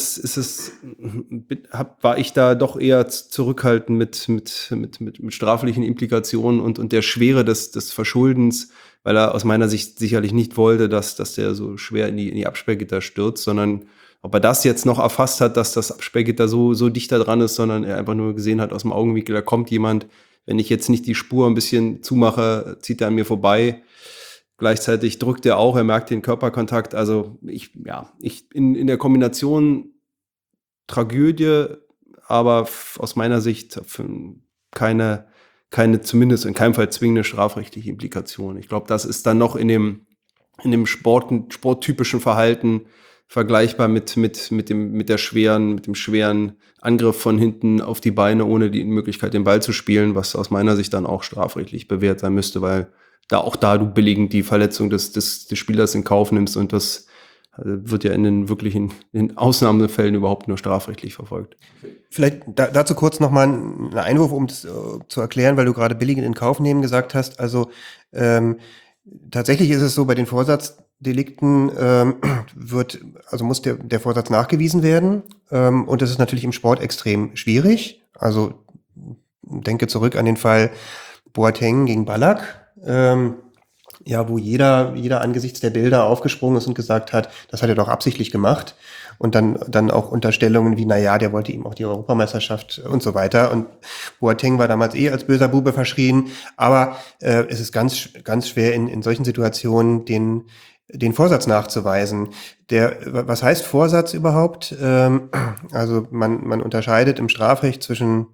war ich da doch eher zurückhaltend mit straflichen Implikationen und der Schwere des Verschuldens, weil er aus meiner Sicht sicherlich nicht wollte, dass der so schwer in die Absperrgitter stürzt, sondern ob er das jetzt noch erfasst hat, dass das Absperrgitter so dicht da dran ist, sondern er einfach nur gesehen hat aus dem Augenwinkel, da kommt jemand, wenn ich jetzt nicht die Spur ein bisschen zumache, zieht er an mir vorbei. Gleichzeitig drückt er auch, er merkt den Körperkontakt. Also in der Kombination Tragödie, aber aus meiner Sicht keine zumindest in keinem Fall zwingende strafrechtliche Implikation. Ich glaube, das ist dann noch in dem sporttypischen Verhalten vergleichbar mit dem schweren Angriff von hinten auf die Beine, ohne die Möglichkeit, den Ball zu spielen, was aus meiner Sicht dann auch strafrechtlich bewährt sein müsste, weil da du billigend die Verletzung des Spielers in Kauf nimmst und das wird ja in den Ausnahmefällen überhaupt nur strafrechtlich verfolgt. Vielleicht dazu kurz nochmal einen Einwurf, um das zu erklären, weil du gerade billigend in Kauf nehmen gesagt hast. Also tatsächlich ist es so, bei den Vorsatzdelikten muss der Vorsatz nachgewiesen werden. Und das ist natürlich im Sport extrem schwierig. Also denke zurück an den Fall Boateng gegen Ballack. Wo jeder angesichts der Bilder aufgesprungen ist und gesagt hat, das hat er doch absichtlich gemacht. Und dann auch Unterstellungen wie, der wollte ihm auch die Europameisterschaft und so weiter. Und Boateng war damals als böser Bube verschrien. Aber es ist ganz, ganz schwer in solchen Situationen den Vorsatz nachzuweisen. Was heißt Vorsatz überhaupt? Also man unterscheidet im Strafrecht zwischen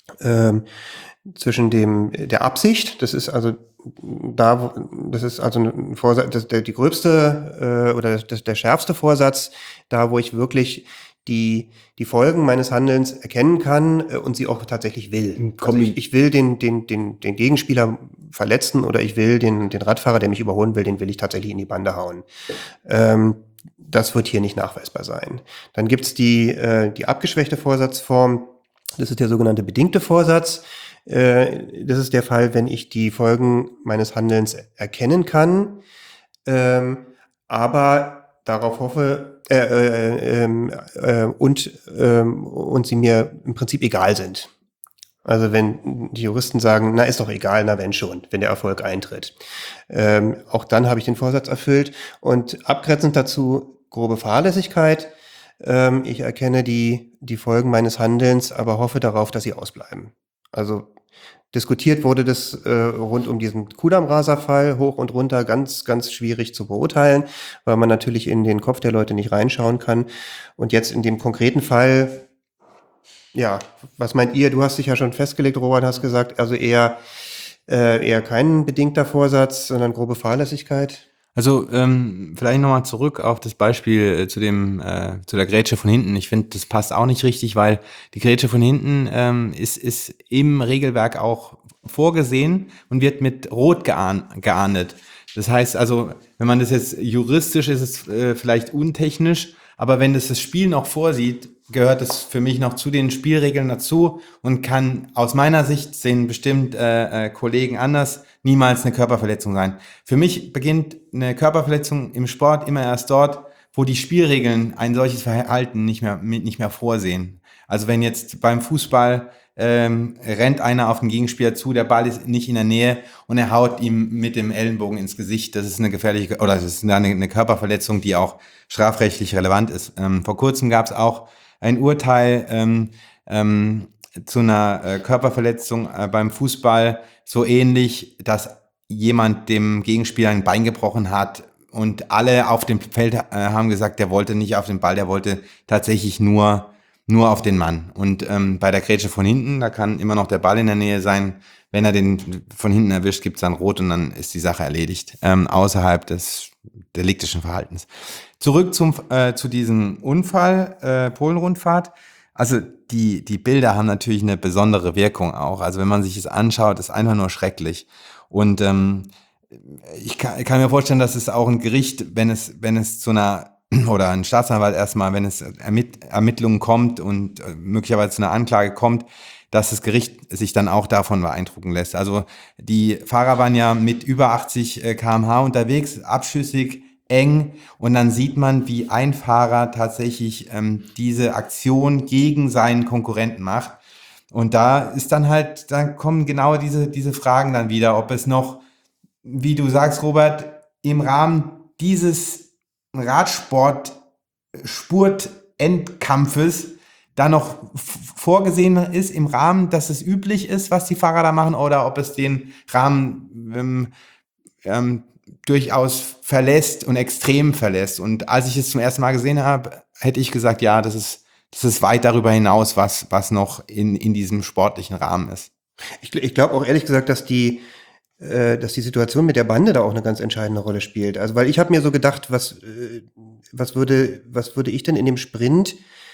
der Absicht, das ist also ein Vorsatz, die gröbste oder der schärfste Vorsatz, da wo ich wirklich die Folgen meines Handelns erkennen kann und sie auch tatsächlich will. Also ich will den Gegenspieler verletzen oder ich will den Radfahrer, der mich überholen will, den will ich tatsächlich in die Bande hauen. Das wird hier nicht nachweisbar sein. Dann gibt's die abgeschwächte Vorsatzform, das ist der sogenannte bedingte Vorsatz. Das ist der Fall, wenn ich die Folgen meines Handelns erkennen kann, aber darauf hoffe und sie mir im Prinzip egal sind. Also wenn die Juristen sagen, ist doch egal, wenn schon, wenn der Erfolg eintritt. Auch dann habe ich den Vorsatz erfüllt. Und abgrenzend dazu grobe Fahrlässigkeit. Ich erkenne die Folgen meines Handelns, aber hoffe darauf, dass sie ausbleiben. Also diskutiert wurde das rund um diesen Kudamm-Raser-Fall hoch und runter ganz, ganz schwierig zu beurteilen, weil man natürlich in den Kopf der Leute nicht reinschauen kann. Und jetzt in dem konkreten Fall, was meint ihr? Du hast dich ja schon festgelegt, Robert, hast gesagt, also eher eher kein bedingter Vorsatz, sondern grobe Fahrlässigkeit? Also vielleicht nochmal zurück auf das Beispiel zu der Grätsche von hinten. Ich finde, das passt auch nicht richtig, weil die Grätsche von hinten ist im Regelwerk auch vorgesehen und wird mit Rot geahndet. Das heißt also, wenn man das jetzt juristisch ist es vielleicht untechnisch, aber wenn das Spiel noch vorsieht, gehört es für mich noch zu den Spielregeln dazu und kann aus meiner Sicht, sehen bestimmt Kollegen anders, niemals eine Körperverletzung sein. Für mich beginnt eine Körperverletzung im Sport immer erst dort, wo die Spielregeln ein solches Verhalten nicht mehr vorsehen. Also wenn jetzt beim Fußball rennt einer auf den Gegenspieler zu, der Ball ist nicht in der Nähe und er haut ihm mit dem Ellenbogen ins Gesicht. Das ist eine gefährliche, oder das ist eine Körperverletzung, die auch strafrechtlich relevant ist. Vor kurzem gab es auch ein Urteil zu einer Körperverletzung beim Fußball, so ähnlich, dass jemand dem Gegenspieler ein Bein gebrochen hat und alle auf dem Feld haben gesagt, der wollte nicht auf den Ball, der wollte tatsächlich nur auf den Mann. Und bei der Grätsche von hinten, da kann immer noch der Ball in der Nähe sein. Wenn er den von hinten erwischt, gibt es dann Rot und dann ist die Sache erledigt, außerhalb des deliktischen Verhaltens. Zurück zu diesem Unfall, Polen-Rundfahrt. Also die Bilder haben natürlich eine besondere Wirkung auch. Also wenn man sich das anschaut, ist einfach nur schrecklich. Und ich kann mir vorstellen, dass es auch ein Gericht, wenn es zu einer, oder ein Staatsanwalt erstmal, wenn es Ermittlungen kommt und möglicherweise zu einer Anklage kommt, dass das Gericht sich dann auch davon beeindrucken lässt. Also die Fahrer waren ja mit über 80 km/h unterwegs, abschüssig, eng, und dann sieht man, wie ein Fahrer tatsächlich diese Aktion gegen seinen Konkurrenten macht. Und da kommen genau diese Fragen dann wieder, ob es noch, wie du sagst, Robert, im Rahmen dieses Radsport-Spurt-Endkampfes da noch vorgesehen ist im Rahmen, dass es üblich ist, was die Fahrer da machen, oder ob es den Rahmen durchaus verlässt und extrem verlässt. Und als ich es zum ersten Mal gesehen habe, hätte ich gesagt, ja, das ist weit darüber hinaus, was noch in diesem sportlichen Rahmen ist. Ich glaube auch ehrlich gesagt, dass die Situation mit der Bande da auch eine ganz entscheidende Rolle spielt. Also, weil ich habe mir so gedacht, was würde ich denn in dem Sprint,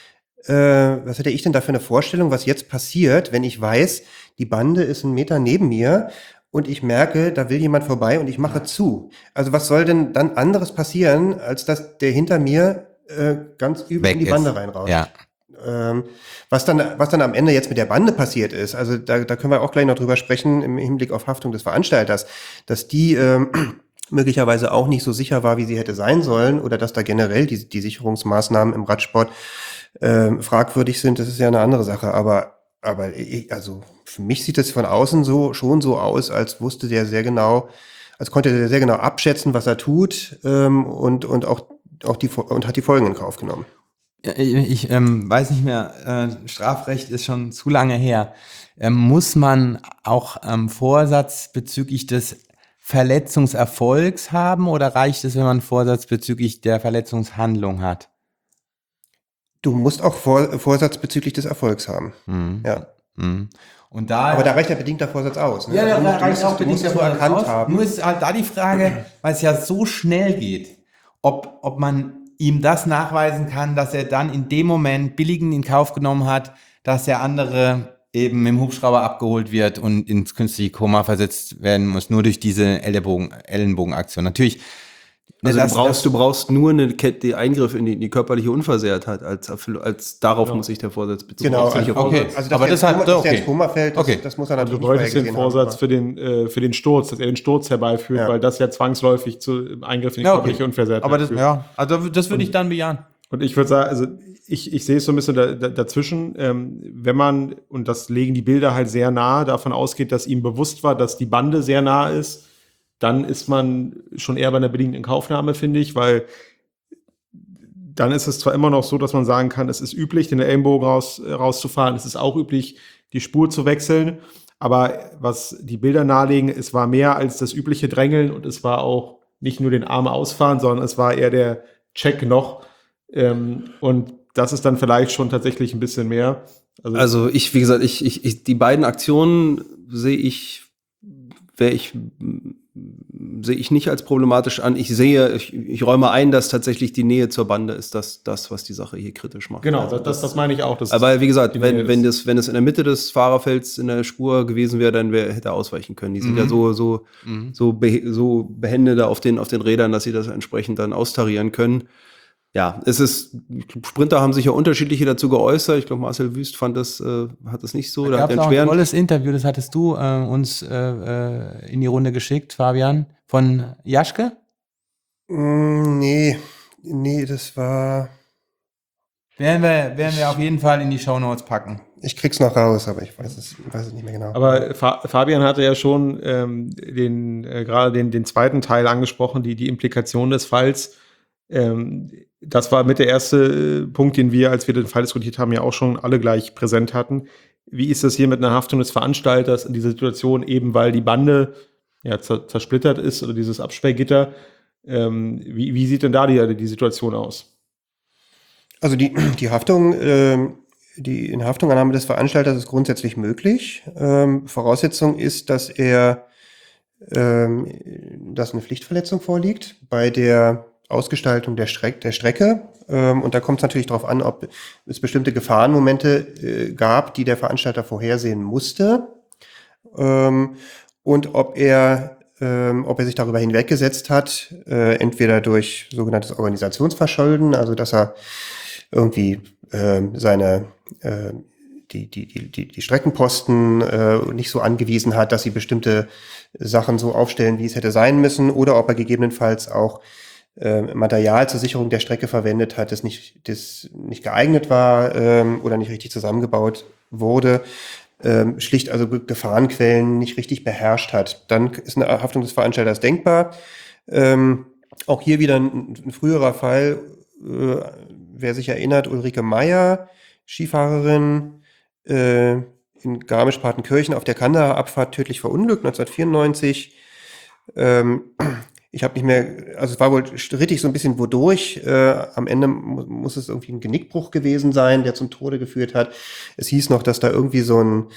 was hätte ich denn da für eine Vorstellung, was jetzt passiert, wenn ich weiß, die Bande ist 1 Meter neben mir und ich merke, da will jemand vorbei und ich mache zu. Also was soll denn dann anderes passieren, als dass der hinter mir ganz übel in die Bande reinrauscht? Ja. Was dann am Ende jetzt mit der Bande passiert ist, also da können wir auch gleich noch drüber sprechen im Hinblick auf Haftung des Veranstalters, dass die möglicherweise auch nicht so sicher war, wie sie hätte sein sollen, oder dass da generell die Sicherungsmaßnahmen im Radsport fragwürdig sind, das ist ja eine andere Sache. Aber also für mich sieht das von außen schon so aus, als wusste der sehr genau, als konnte der sehr genau abschätzen, was er tut, und hat die Folgen in Kauf genommen. Ich weiß nicht mehr, Strafrecht ist schon zu lange her. Muss man auch Vorsatz bezüglich des Verletzungserfolgs haben, oder reicht es, wenn man Vorsatz bezüglich der Verletzungshandlung hat? Du musst auch Vorsatz bezüglich des Erfolgs haben. Mhm. Ja. Mhm. Aber da reicht der bedingter Vorsatz aus. Ne? Ja, da reicht auch bedingter Vorsatz aus. Nur ist halt da die Frage, weil es ja so schnell geht, ob man ihm das nachweisen kann, dass er dann in dem Moment billigend in Kauf genommen hat, dass der andere eben mit dem Hubschrauber abgeholt wird und ins künstliche Koma versetzt werden muss, nur durch diese Ellenbogenaktion. Natürlich. Also du brauchst nur den Eingriff in die körperliche Unversehrtheit, als darauf muss sich der Vorsatz beziehen. Genau, okay. Also aber das ins Koma fällt, das muss er natürlich nicht. Du wolltest den Vorsatz für den Sturz, dass er den Sturz herbeiführt, weil das ja zwangsläufig zu Eingriff in die körperliche Unversehrtheit aber führt. Also das würde ich dann bejahen. Und ich würde sagen, also ich sehe es so ein bisschen dazwischen, wenn man, und das legen die Bilder halt sehr nah, davon ausgeht, dass ihm bewusst war, dass die Bande sehr nah ist, dann ist man schon eher bei einer bedingten Inkaufnahme, finde ich, weil dann ist es zwar immer noch so, dass man sagen kann, es ist üblich, den Ellenbogen rauszufahren, es ist auch üblich, die Spur zu wechseln, aber was die Bilder nahelegen, es war mehr als das übliche Drängeln und es war auch nicht nur den Arm ausfahren, sondern es war eher der Check noch, und das ist dann vielleicht schon tatsächlich ein bisschen mehr. Also wie gesagt, die beiden Aktionen sehe ich sehe ich nicht als problematisch an. Ich räume ein, dass tatsächlich die Nähe zur Bande ist das, was die Sache hier kritisch macht. Genau, Also das meine ich auch. Aber wie gesagt, wenn es in der Mitte des Fahrerfelds in der Spur gewesen wäre, dann hätte er ausweichen können. Die sind ja so behende da auf den Rädern, dass sie das entsprechend dann austarieren können. Ja, Sprinter haben sich ja unterschiedliche dazu geäußert. Ich glaube, Marcel Wüst hat das nicht so. Da gab es auch ein tolles Interview, das hattest du uns in die Runde geschickt, Fabian, von Jaschke? Nee, das war... Werden wir auf jeden Fall in die Shownotes packen. Ich krieg's noch raus, aber ich weiß es nicht mehr genau. Aber Fabian hatte ja schon gerade den zweiten Teil angesprochen, die Implikation des Falls. Das war mit der erste Punkt, den wir, als wir den Fall diskutiert haben, ja auch schon alle gleich präsent hatten. Wie ist das hier mit einer Haftung des Veranstalters in dieser Situation, eben weil die Bande ja zersplittert ist oder dieses Absperrgitter? Wie sieht denn da die Situation aus? Also die Haftung, die Inhaftungnahme des Veranstalters ist grundsätzlich möglich. Voraussetzung ist, dass dass eine Pflichtverletzung vorliegt bei der Ausgestaltung der Strecke. Und da kommt es natürlich darauf an, ob es bestimmte Gefahrenmomente gab, die der Veranstalter vorhersehen musste. Und ob er sich darüber hinweggesetzt hat, entweder durch sogenanntes Organisationsverschulden, also dass er irgendwie die Streckenposten nicht so angewiesen hat, dass sie bestimmte Sachen so aufstellen, wie es hätte sein müssen, oder ob er gegebenenfalls auch Material zur Sicherung der Strecke verwendet hat, das nicht geeignet war oder nicht richtig zusammengebaut wurde, schlicht also Gefahrenquellen nicht richtig beherrscht hat. Dann ist eine Haftung des Veranstalters denkbar. Auch hier wieder ein früherer Fall, wer sich erinnert, Ulrike Meyer, Skifahrerin in Garmisch-Partenkirchen auf der Kandaer Abfahrt tödlich verunglückt, 1994. Ich habe nicht mehr, also es war wohl strittig so ein bisschen wodurch. Am Ende muss es irgendwie ein Genickbruch gewesen sein, der zum Tode geführt hat. Es hieß noch, dass da irgendwie so ein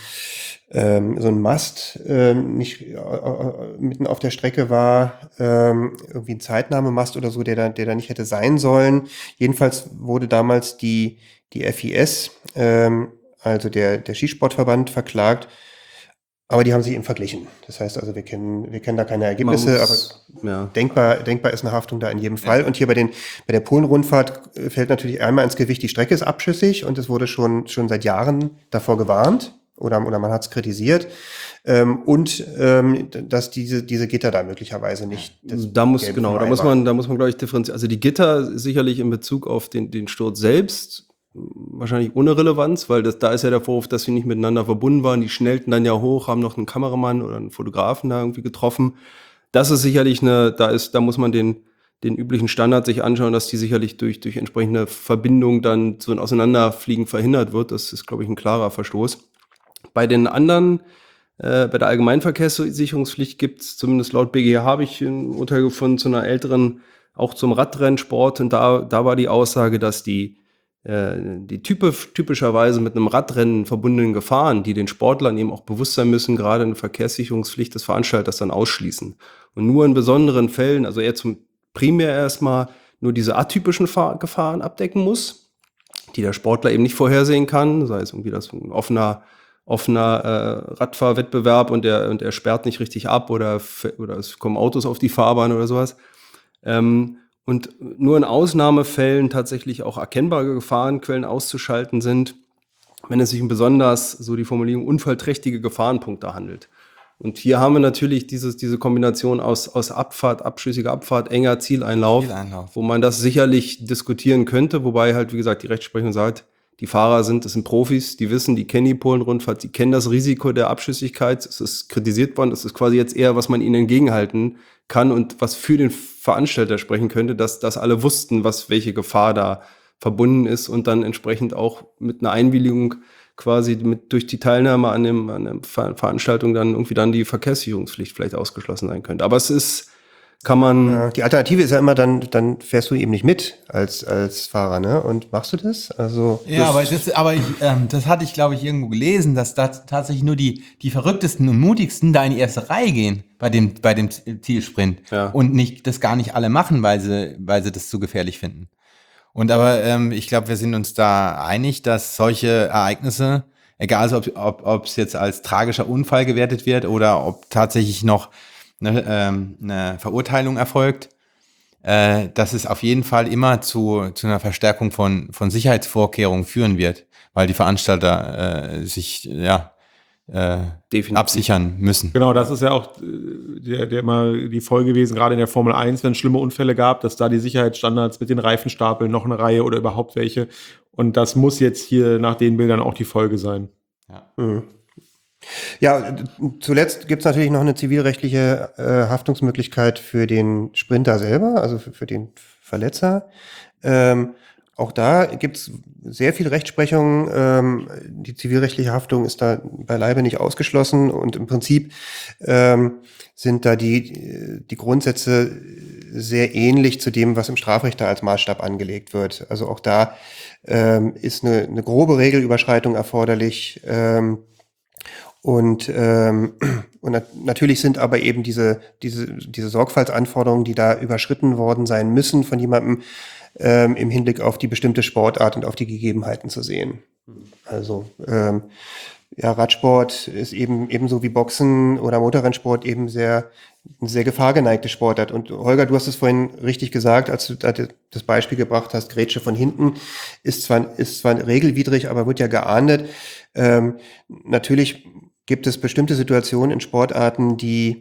Mast nicht mitten auf der Strecke war, irgendwie ein Zeitnahmemast oder so, der da nicht hätte sein sollen. Jedenfalls wurde damals die FIS, also der Skisportverband, verklagt. Aber die haben sich eben verglichen. Das heißt also, wir kennen da keine Ergebnisse, aber denkbar ist eine Haftung da in jedem Fall. Und hier bei der Polen-Rundfahrt fällt natürlich einmal ins Gewicht, die Strecke ist abschüssig und es wurde schon seit Jahren davor gewarnt oder man hat es kritisiert. Dass diese Gitter da möglicherweise nicht. Da muss man, glaube ich, differenzieren. Also die Gitter sicherlich in Bezug auf den Sturz selbst wahrscheinlich ohne Relevanz, weil da ist ja der Vorwurf, dass sie nicht miteinander verbunden waren. Die schnellten dann ja hoch, haben noch einen Kameramann oder einen Fotografen da irgendwie getroffen. Das ist sicherlich da muss man den üblichen Standard sich anschauen, dass die sicherlich durch entsprechende Verbindung dann so ein Auseinanderfliegen verhindert wird. Das ist, glaube ich, ein klarer Verstoß. Bei den anderen, bei der Allgemeinverkehrssicherungspflicht gibt es, zumindest laut BGH habe ich ein Urteil gefunden zu einer älteren, auch zum Radrennsport. Und da war die Aussage, dass die typischerweise mit einem Radrennen verbundenen Gefahren, die den Sportlern eben auch bewusst sein müssen, gerade eine Verkehrssicherungspflicht des Veranstalters dann ausschließen. Und nur in besonderen Fällen, also eher primär erstmal nur diese atypischen Gefahren abdecken muss, die der Sportler eben nicht vorhersehen kann, sei es irgendwie das ein offener Radfahrwettbewerb und er sperrt nicht richtig ab oder es kommen Autos auf die Fahrbahn oder sowas. Und nur in Ausnahmefällen tatsächlich auch erkennbare Gefahrenquellen auszuschalten sind, wenn es sich um besonders, so die Formulierung, unfallträchtige Gefahrenpunkte handelt. Und hier haben wir natürlich diese Kombination aus Abfahrt, abschüssiger Abfahrt, enger Zieleinlauf, wo man das sicherlich diskutieren könnte, wobei halt, wie gesagt, die Rechtsprechung sagt, die Fahrer das sind Profis, die kennen die Polen-Rundfahrt, die kennen das Risiko der Abschüssigkeit. Es ist kritisiert worden, das ist quasi jetzt eher, was man ihnen entgegenhalten kann und was für den Veranstalter sprechen könnte, dass alle wussten, welche Gefahr da verbunden ist und dann entsprechend auch mit einer Einwilligung quasi durch die Teilnahme an der Veranstaltung dann irgendwie die Verkehrssicherungspflicht vielleicht ausgeschlossen sein könnte. Aber es ist kann man... Ja, die Alternative ist ja immer, dann fährst du eben nicht mit als Fahrer, ne? Und machst du das? Also Ja, das hatte ich, glaube ich, irgendwo gelesen, dass da tatsächlich nur die verrücktesten und mutigsten da in die erste Reihe gehen bei dem Zielsprint und das gar nicht alle machen, weil sie das zu gefährlich finden. Und aber ich glaube, wir sind uns da einig, dass solche Ereignisse, egal ob es jetzt als tragischer Unfall gewertet wird oder ob tatsächlich noch eine Verurteilung erfolgt, dass es auf jeden Fall immer zu einer Verstärkung von Sicherheitsvorkehrungen führen wird, weil die Veranstalter sich absichern müssen. Genau, das ist ja auch der immer die Folge gewesen, gerade in der Formel 1, wenn es schlimme Unfälle gab, dass da die Sicherheitsstandards mit den Reifenstapeln noch eine Reihe oder überhaupt welche. Und das muss jetzt hier nach den Bildern auch die Folge sein. Ja. Mhm. Ja, zuletzt gibt es natürlich noch eine zivilrechtliche Haftungsmöglichkeit für den Sprinter selber, also für den Verletzer. Auch da gibt es sehr viel Rechtsprechung. Die zivilrechtliche Haftung ist da beileibe nicht ausgeschlossen und im Prinzip sind da die Grundsätze sehr ähnlich zu dem, was im Strafrecht da als Maßstab angelegt wird. Also auch da ist eine grobe Regelüberschreitung erforderlich. Und natürlich sind aber eben diese Sorgfaltsanforderungen, die da überschritten worden sein müssen, von jemandem im Hinblick auf die bestimmte Sportart und auf die Gegebenheiten zu sehen. Also Radsport ist ebenso wie Boxen oder Motorrennsport eben eine sehr gefahrgeneigte Sportart. Und Holger, du hast es vorhin richtig gesagt, als du das Beispiel gebracht hast, Grätsche von hinten ist zwar regelwidrig, aber wird ja geahndet. Natürlich gibt es bestimmte Situationen in Sportarten, die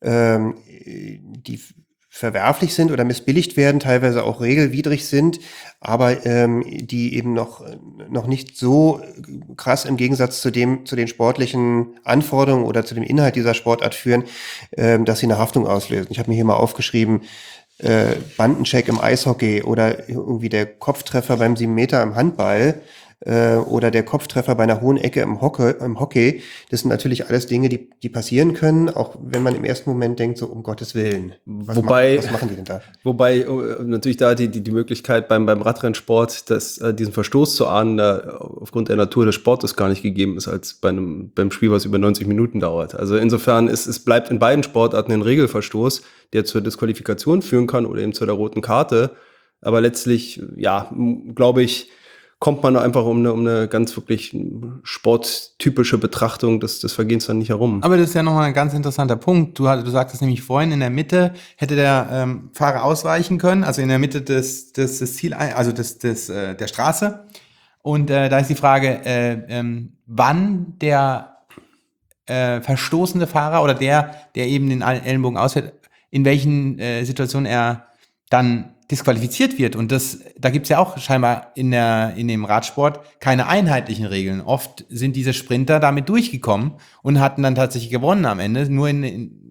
verwerflich sind oder missbilligt werden, teilweise auch regelwidrig sind, aber die eben noch nicht so krass im Gegensatz zu den sportlichen Anforderungen oder zu dem Inhalt dieser Sportart führen, dass sie eine Haftung auslösen. Ich habe mir hier mal aufgeschrieben, Bandencheck im Eishockey oder irgendwie der Kopftreffer beim 7 Meter im Handball oder der Kopftreffer bei einer hohen Ecke im Hockey. Das sind natürlich alles Dinge, die passieren können, auch wenn man im ersten Moment denkt, so um Gottes Willen. Was machen die denn da? Wobei natürlich da die Möglichkeit beim Radrennsport, diesen Verstoß zu ahnden, aufgrund der Natur des Sportes gar nicht gegeben ist, als beim Spiel, was über 90 Minuten dauert. Also insofern es bleibt in beiden Sportarten ein Regelverstoß, der zur Disqualifikation führen kann oder eben zu der roten Karte. Aber letztlich, glaube ich, kommt man einfach um eine ganz wirklich sporttypische Betrachtung des Vergehens dann nicht herum. Aber das ist ja nochmal ein ganz interessanter Punkt. Du sagtest nämlich vorhin, in der Mitte hätte der Fahrer ausweichen können, also in der Mitte des Ziel, also der Straße. Und da ist die Frage, wann der verstoßende Fahrer oder der eben den Ellenbogen ausfährt, in welchen Situationen er dann disqualifiziert wird. Und da gibt es ja auch scheinbar in dem Radsport keine einheitlichen Regeln. Oft sind diese Sprinter damit durchgekommen und hatten dann tatsächlich gewonnen am Ende. Nur in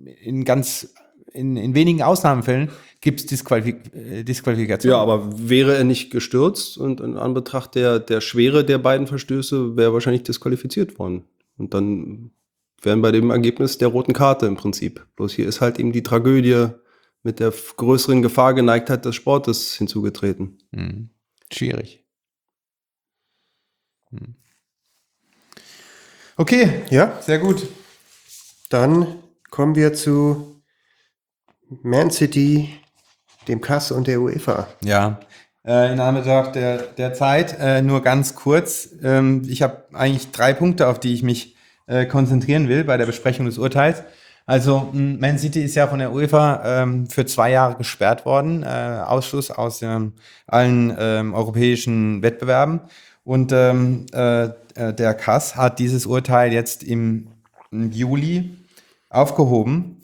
wenigen Ausnahmefällen gibt es Disqualifikation. Ja, aber wäre er nicht gestürzt und in Anbetracht der Schwere der beiden Verstöße wäre er wahrscheinlich disqualifiziert worden. Und dann wären bei dem Ergebnis der roten Karte im Prinzip. Bloß hier ist halt eben die Tragödie mit der größeren Gefahrgeneigtheit des Sportes hinzugetreten. Schwierig. Okay, ja, sehr gut. Dann kommen wir zu Man City, dem CAS und der UEFA. Ja, in Anbetracht der Zeit nur ganz kurz. Ich habe eigentlich 3 Punkte, auf die ich mich konzentrieren will bei der Besprechung des Urteils. Also Man City ist ja von der UEFA für 2 Jahre gesperrt worden, Ausschluss aus allen europäischen Wettbewerben. Und der CAS hat dieses Urteil jetzt im Juli aufgehoben.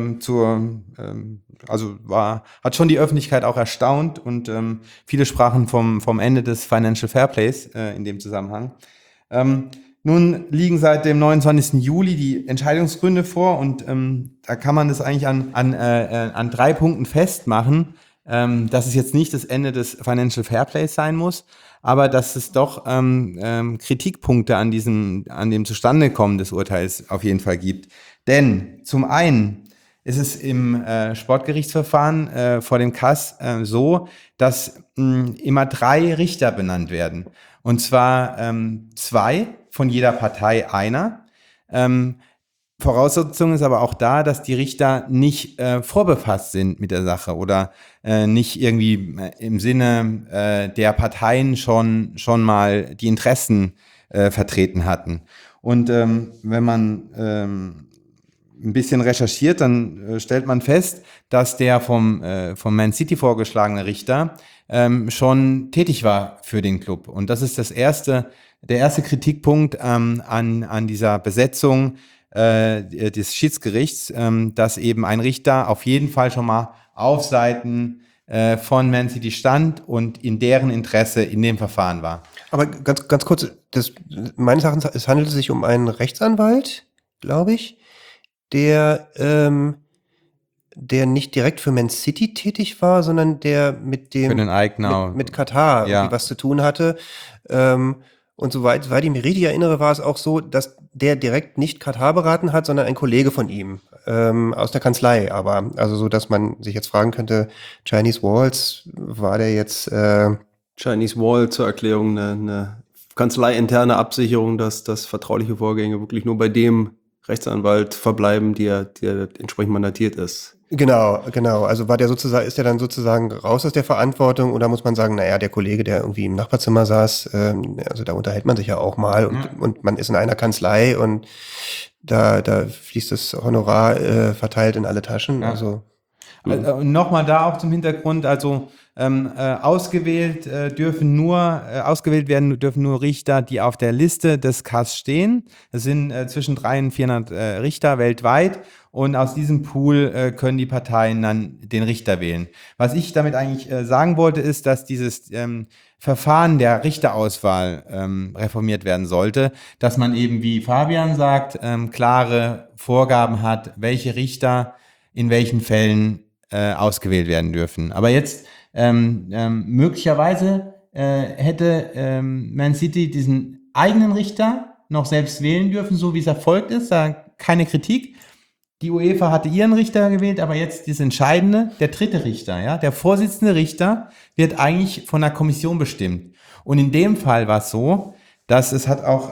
Hat schon die Öffentlichkeit auch erstaunt und viele sprachen vom Ende des Financial Fairplays in dem Zusammenhang. Nun liegen seit dem 29. Juli die Entscheidungsgründe vor und da kann man das eigentlich an 3 Punkten festmachen, dass es jetzt nicht das Ende des Financial Fairplays sein muss, aber dass es doch Kritikpunkte an dem Zustandekommen des Urteils auf jeden Fall gibt. Denn zum einen ist es im Sportgerichtsverfahren vor dem KAS so, dass immer 3 Richter benannt werden. Und zwar 2 von jeder Partei einer. Voraussetzung ist aber auch da, dass die Richter nicht vorbefasst sind mit der Sache oder nicht irgendwie im Sinne der Parteien schon mal die Interessen vertreten hatten. Und wenn man ein bisschen recherchiert, dann stellt man fest, dass der vom Man City vorgeschlagene Richter schon tätig war für den Club. Und das ist der erste Kritikpunkt an dieser Besetzung des Schiedsgerichts, dass eben ein Richter auf jeden Fall schon mal auf Seiten von Man City stand und in deren Interesse in dem Verfahren war. Aber ganz kurz, meines Erachtens, es handelt sich um einen Rechtsanwalt, glaube ich, der nicht direkt für Man City tätig war, sondern der mit Katar irgendwie was zu tun hatte. Und soweit ich mich richtig erinnere, war es auch so, dass der direkt nicht Katar beraten hat, sondern ein Kollege von ihm aus der Kanzlei. Aber also so, dass man sich jetzt fragen könnte, Chinese Walls, war der jetzt Chinese Wall zur Erklärung eine kanzleiinterne Absicherung, dass vertrauliche Vorgänge wirklich nur bei dem Rechtsanwalt verbleiben, der entsprechend mandatiert ist. Genau. Also ist der dann sozusagen raus aus der Verantwortung oder muss man sagen, naja, der Kollege, der irgendwie im Nachbarzimmer saß, also da unterhält man sich ja auch mal und man ist in einer Kanzlei und da fließt das Honorar verteilt in alle Taschen. Ja. Also nochmal da auch zum Hintergrund, also ausgewählt dürfen nur Richter, die auf der Liste des KAS stehen. Das sind zwischen 300 und 400 Richter weltweit und aus diesem Pool können die Parteien dann den Richter wählen. Was ich damit eigentlich sagen wollte, ist, dass dieses Verfahren der Richterauswahl reformiert werden sollte, dass man eben, wie Fabian sagt, klare Vorgaben hat, welche Richter in welchen Fällen ausgewählt werden dürfen. Aber jetzt möglicherweise hätte Man City diesen eigenen Richter noch selbst wählen dürfen, so wie es erfolgt ist. Da keine Kritik. Die UEFA hatte ihren Richter gewählt, aber jetzt das Entscheidende, der 3. Richter, ja, der Vorsitzende Richter wird eigentlich von der Kommission bestimmt. Und in dem Fall war es so, dass es hat auch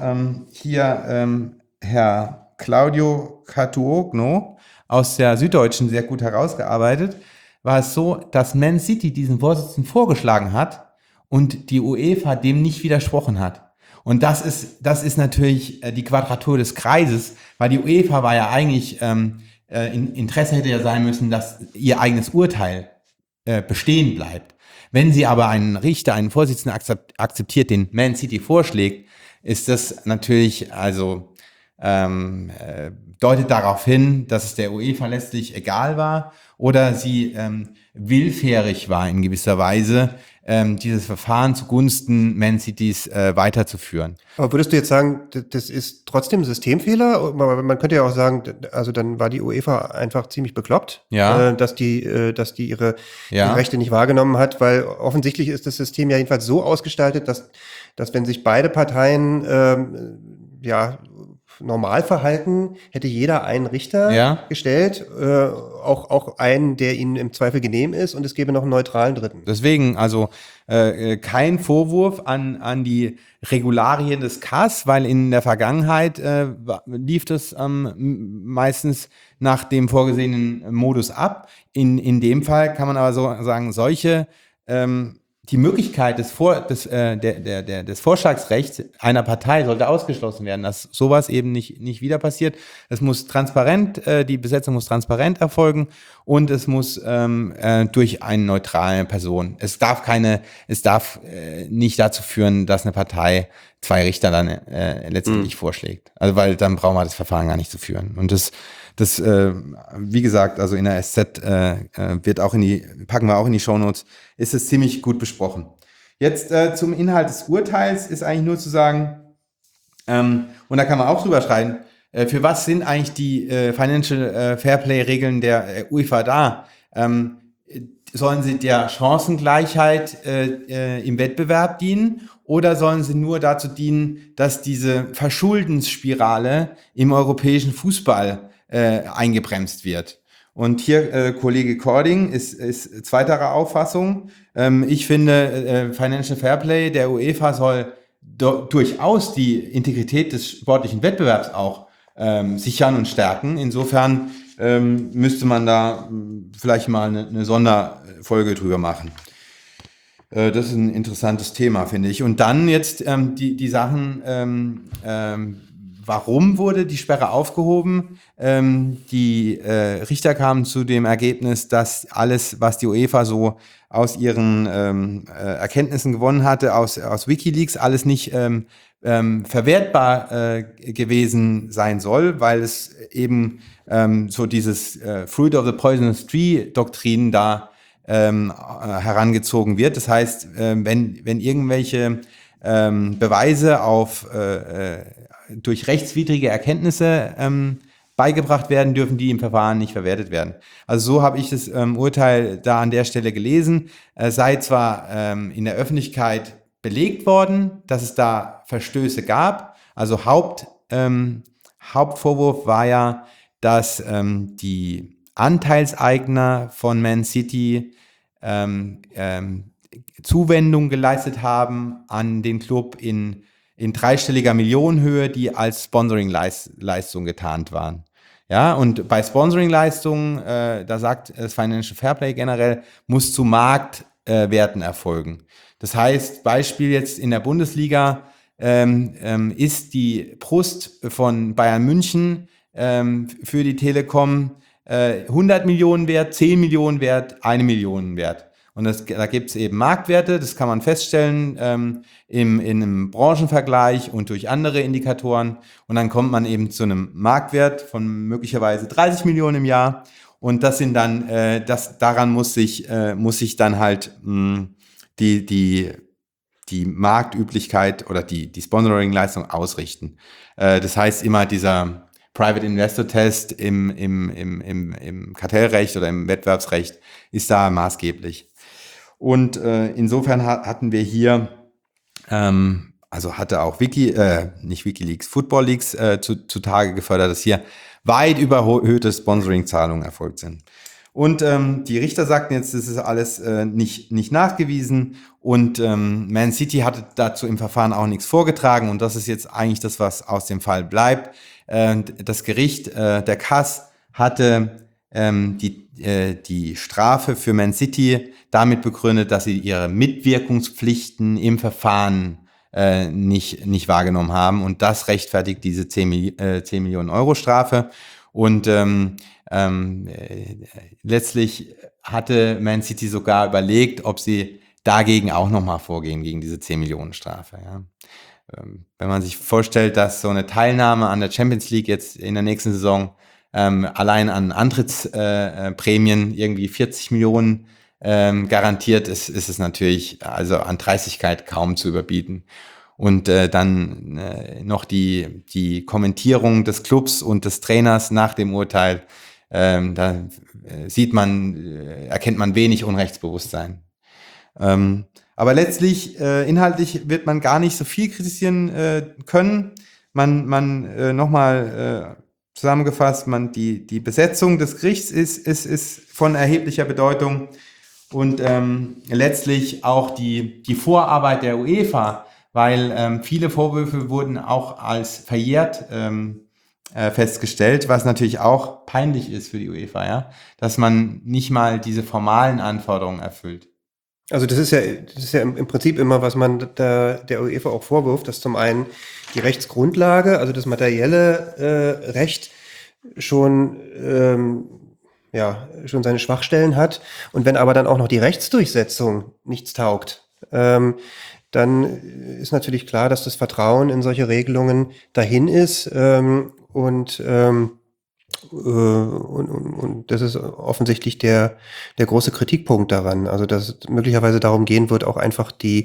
hier Herr Claudio Catuogno aus der Süddeutschen sehr gut herausgearbeitet, war es so, dass Man City diesen Vorsitzenden vorgeschlagen hat und die UEFA dem nicht widersprochen hat. Und das ist natürlich die Quadratur des Kreises, weil die UEFA war ja eigentlich, Interesse hätte ja sein müssen, dass ihr eigenes Urteil bestehen bleibt. Wenn sie aber einen Richter, einen Vorsitzenden akzeptiert, den Man City vorschlägt, ist das natürlich, also deutet darauf hin, dass es der UEFA letztlich egal war oder sie willfährig war in gewisser Weise, dieses Verfahren zugunsten Man Citys weiterzuführen. Aber würdest du jetzt sagen, das ist trotzdem ein Systemfehler? Man könnte ja auch sagen, also dann war die UEFA einfach ziemlich bekloppt, dass die ihre Rechte nicht wahrgenommen hat, weil offensichtlich ist das System ja jedenfalls so ausgestaltet, dass wenn sich beide Parteien normal verhalten, hätte jeder einen Richter gestellt, auch einen, der ihnen im Zweifel genehm ist, und es gäbe noch einen neutralen Dritten. Deswegen, also kein Vorwurf an die Regularien des KAS, weil in der Vergangenheit lief das meistens nach dem vorgesehenen Modus ab. In dem Fall kann man aber so sagen, die Möglichkeit des Vorschlagsrechts einer Partei sollte ausgeschlossen werden, dass sowas eben nicht wieder passiert. Es muss transparent, die Besetzung muss transparent erfolgen und es muss durch eine neutrale Person. Es darf nicht dazu führen, dass eine Partei 2 Richter dann letztendlich vorschlägt. Also weil dann brauchen wir das Verfahren gar nicht zu führen. Und das wie gesagt, also in der SZ packen wir auch in die Shownotes, ist es ziemlich gut besprochen. Jetzt zum Inhalt des Urteils ist eigentlich nur zu sagen, und da kann man auch drüber schreiben, für was sind eigentlich die Financial Fairplay-Regeln der UEFA da? Sollen sie der Chancengleichheit im Wettbewerb dienen oder sollen sie nur dazu dienen, dass diese Verschuldensspirale im europäischen Fußball eingebremst wird? Und hier Kollege Cording ist zweiterer Auffassung. Ich finde, Financial Fairplay der UEFA soll durchaus die Integrität des sportlichen Wettbewerbs auch sichern und stärken. Insofern müsste man da vielleicht mal eine Sonderfolge drüber machen. Das ist ein interessantes Thema, finde ich. Und dann jetzt die Sachen, warum wurde die Sperre aufgehoben? Die Richter kamen zu dem Ergebnis, dass alles, was die UEFA so aus ihren Erkenntnissen gewonnen hatte, aus WikiLeaks, alles nicht verwertbar gewesen sein soll, weil es eben so dieses Fruit of the Poisonous Tree Doktrin da herangezogen wird. Das heißt, wenn irgendwelche Beweise durch rechtswidrige Erkenntnisse beigebracht werden, dürfen die im Verfahren nicht verwertet werden. Also so habe ich das Urteil da an der Stelle gelesen. Sei zwar in der Öffentlichkeit belegt worden, dass es da Verstöße gab. Also Hauptvorwurf war ja, dass die Anteilseigner von Man City Zuwendung geleistet haben an den Club in dreistelliger Millionenhöhe, die als Sponsoring-Leistung getarnt waren. Ja, und bei Sponsoring-Leistungen, da sagt das Financial Fairplay generell, muss zu Marktwerten erfolgen. Das heißt, Beispiel jetzt in der Bundesliga ist die Brust von Bayern München für die Telekom 100 Millionen wert, 10 Millionen wert, 1 Million wert. Und da gibt es eben Marktwerte, das kann man feststellen in einem Branchenvergleich und durch andere Indikatoren. Und dann kommt man eben zu einem Marktwert von möglicherweise 30 Millionen im Jahr. Und das sind dann, daran muss sich dann halt die Marktüblichkeit oder die Sponsoring-Leistung ausrichten. Das heißt immer dieser Private Investor Test im Kartellrecht oder im Wettbewerbsrecht ist da maßgeblich. Und insofern hatten wir hier, also hatte auch nicht WikiLeaks, Football Leaks zutage gefördert, dass hier weit überhöhte Sponsoring-Zahlungen erfolgt sind. Und die Richter sagten jetzt, das ist alles nicht nachgewiesen und Man City hatte dazu im Verfahren auch nichts vorgetragen und das ist jetzt eigentlich das, was aus dem Fall bleibt. Das Gericht, der CAS, hatte die Strafe für Man City damit begründet, dass sie ihre Mitwirkungspflichten im Verfahren nicht wahrgenommen haben und das rechtfertigt diese 10 Millionen Euro Strafe und letztlich hatte Man City sogar überlegt, ob sie dagegen auch nochmal vorgehen, gegen diese 10 Millionen Strafe. Ja. Wenn man sich vorstellt, dass so eine Teilnahme an der Champions League jetzt in der nächsten Saison allein an Antrittsprämien irgendwie 40 Millionen garantiert ist es natürlich also an Dreistigkeit kaum zu überbieten. Und dann noch die Kommentierung des Clubs und des Trainers nach dem Urteil, da erkennt man wenig Unrechtsbewusstsein. Aber letztlich, inhaltlich wird man gar nicht so viel kritisieren können. Man nochmal zusammengefasst, die Besetzung des Gerichts ist von erheblicher Bedeutung und letztlich auch die Vorarbeit der UEFA, weil viele Vorwürfe wurden auch als verjährt festgestellt, was natürlich auch peinlich ist für die UEFA, ja, dass man nicht mal diese formalen Anforderungen erfüllt. Also das ist ja im Prinzip immer, was man der UEFA auch vorwirft, dass zum einen die Rechtsgrundlage, also das materielle Recht schon seine Schwachstellen hat und wenn aber dann auch noch die Rechtsdurchsetzung nichts taugt, dann ist natürlich klar, dass das Vertrauen in solche Regelungen dahin ist und das ist offensichtlich der große Kritikpunkt daran. Also dass es möglicherweise darum gehen wird, auch einfach die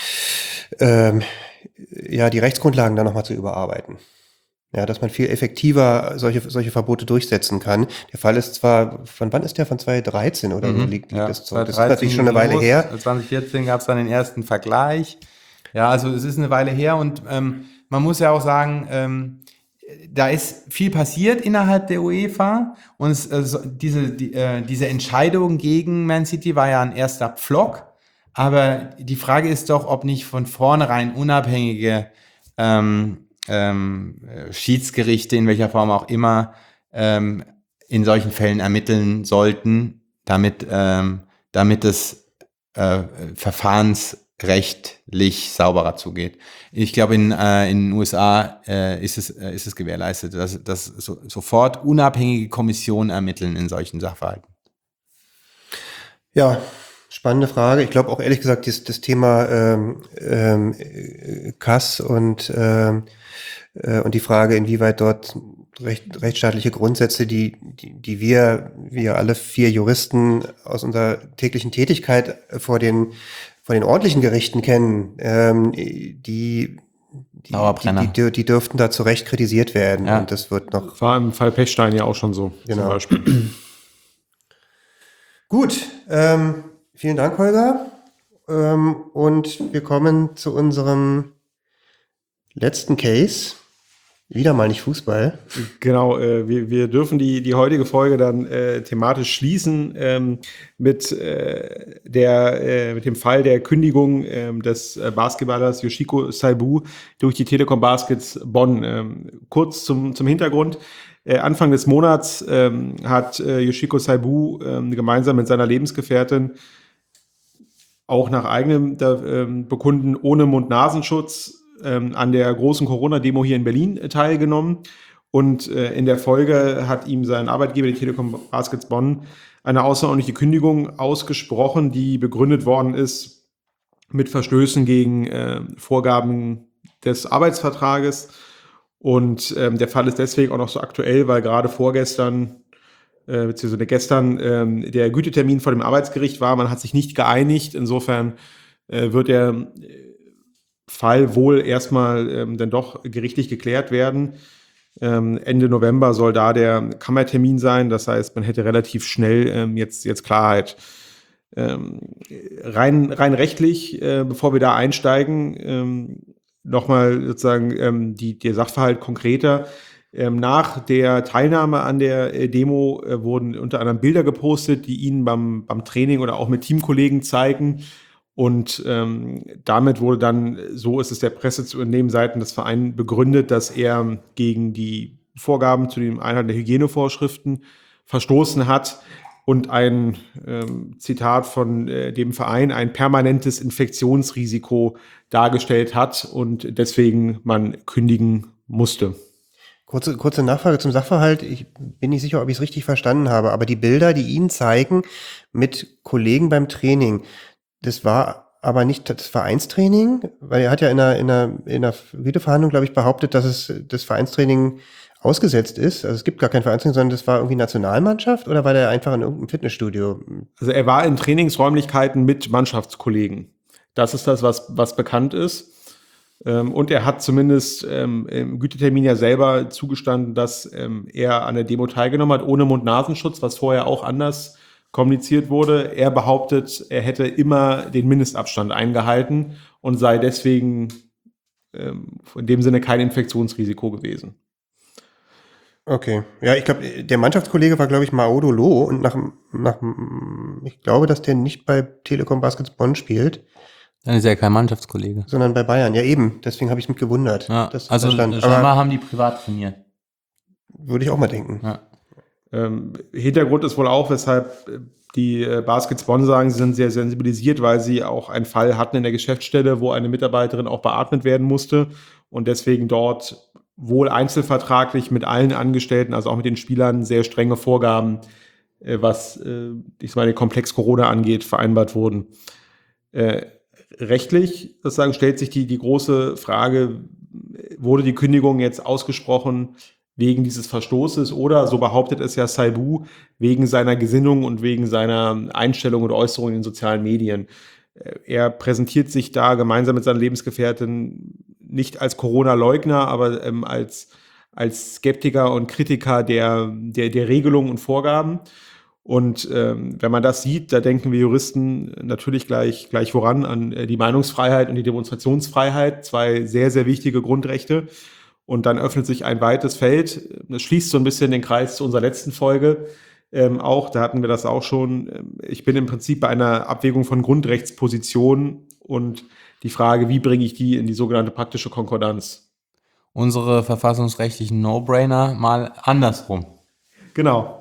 Rechtsgrundlagen dann nochmal zu überarbeiten. Ja, dass man viel effektiver solche Verbote durchsetzen kann. Der Fall ist zwar, von wann ist der? Von 2013 oder so liegt das Zeug. Das ist natürlich schon eine Weile her. 2014 gab es dann den ersten Vergleich. Ja, also es ist eine Weile her und man muss ja auch sagen, da ist viel passiert innerhalb der UEFA und diese Entscheidung gegen Man City war ja ein erster Pflock, aber die Frage ist doch, ob nicht von vornherein unabhängige Schiedsgerichte, in welcher Form auch immer, in solchen Fällen ermitteln sollten, damit es verfahrensrechtlich sauberer zugeht. Ich glaube, in den USA ist es gewährleistet, dass sofort unabhängige Kommissionen ermitteln in solchen Sachverhalten. Ja, spannende Frage. Ich glaube auch ehrlich gesagt, das Thema Kass und die Frage, inwieweit dort rechtsstaatliche Grundsätze, die wir alle 4 Juristen aus unserer täglichen Tätigkeit vor den ordentlichen Gerichten kennen, die dürften da zu Recht kritisiert werden. Ja. Und das wird noch. War im Fall Pechstein ja auch schon so, genau. Zum Beispiel. Gut, vielen Dank, Holger. Und wir kommen zu unserem letzten Case. Wieder mal nicht Fußball. Genau, wir dürfen die heutige Folge dann thematisch schließen mit dem Fall der Kündigung des Basketballers Yoshiko Saibu durch die Telekom Baskets Bonn. Kurz zum Hintergrund. Anfang des Monats hat Yoshiko Saibu gemeinsam mit seiner Lebensgefährtin auch nach eigenem Bekunden ohne Mund-Nasenschutz an der großen Corona-Demo hier in Berlin teilgenommen. Und in der Folge hat ihm sein Arbeitgeber, die Telekom Baskets Bonn, eine außerordentliche Kündigung ausgesprochen, die begründet worden ist mit Verstößen gegen Vorgaben des Arbeitsvertrages. Und der Fall ist deswegen auch noch so aktuell, weil gerade vorgestern beziehungsweise gestern der Gütetermin vor dem Arbeitsgericht war. Man hat sich nicht geeinigt. Insofern wird der Fall wohl erstmal dann doch gerichtlich geklärt werden. Ende November soll da der Kammertermin sein. Das heißt, man hätte relativ schnell jetzt Klarheit. Rein rechtlich, bevor wir da einsteigen, nochmal sozusagen der Sachverhalt konkreter. Nach der Teilnahme an der Demo wurden unter anderem Bilder gepostet, die ihn beim Training oder auch mit Teamkollegen zeigen. Und damit wurde dann, so ist es der Presse zu entnehmen, seitens des Vereins begründet, dass er gegen die Vorgaben zu den Einhalten der Hygienevorschriften verstoßen hat und ein Zitat von dem Verein, ein permanentes Infektionsrisiko dargestellt hat und deswegen man kündigen musste. Kurze Nachfrage zum Sachverhalt. Ich bin nicht sicher, ob ich es richtig verstanden habe, aber die Bilder, die ihn zeigen mit Kollegen beim Training, das war aber nicht das Vereinstraining, weil er hat ja in einer Güteverhandlung, glaube ich, behauptet, dass das Vereinstraining ausgesetzt ist. Also es gibt gar kein Vereinstraining, sondern das war irgendwie Nationalmannschaft oder war der einfach in irgendeinem Fitnessstudio? Also er war in Trainingsräumlichkeiten mit Mannschaftskollegen. Das ist das, was bekannt ist. Und er hat zumindest im Gütetermin ja selber zugestanden, dass er an der Demo teilgenommen hat, ohne Mund-Nasenschutz, was vorher auch anders kommuniziert wurde. Er behauptet, er hätte immer den Mindestabstand eingehalten und sei deswegen in dem Sinne kein Infektionsrisiko gewesen. Okay. Ja, ich glaube, der Mannschaftskollege war, glaube ich, Maodo Lo und ich glaube, dass der nicht bei Telekom Baskets Bonn spielt. Dann ist er kein Mannschaftskollege. Sondern bei Bayern. Ja, eben. Deswegen habe ich mich gewundert. Ja, also scheinbar haben die privat trainiert. Würde ich auch mal denken. Ja. Hintergrund ist wohl auch, weshalb die Baskets Bonn sagen, sie sind sehr sensibilisiert, weil sie auch einen Fall hatten in der Geschäftsstelle, wo eine Mitarbeiterin auch beatmet werden musste und deswegen dort wohl einzelvertraglich mit allen Angestellten, also auch mit den Spielern, sehr strenge Vorgaben, was den Komplex Corona angeht, vereinbart wurden. Rechtlich, sozusagen, stellt sich die große Frage, wurde die Kündigung jetzt ausgesprochen wegen dieses Verstoßes oder, so behauptet es ja Saibu, wegen seiner Gesinnung und wegen seiner Einstellung oder Äußerung in den sozialen Medien. Er präsentiert sich da gemeinsam mit seiner Lebensgefährtin nicht als Corona-Leugner, aber als Skeptiker und Kritiker der Regelungen und Vorgaben. Und wenn man das sieht, da denken wir Juristen natürlich gleich voran an die Meinungsfreiheit und die Demonstrationsfreiheit, zwei sehr, sehr wichtige Grundrechte. und dann öffnet sich ein weites Feld. Das schließt so ein bisschen den Kreis zu unserer letzten Folge. Auch, da hatten wir das auch schon. Ich bin im Prinzip bei einer Abwägung von Grundrechtspositionen und die Frage, wie bringe ich die in die sogenannte praktische Konkordanz? Unsere verfassungsrechtlichen No-Brainer mal andersrum. Genau.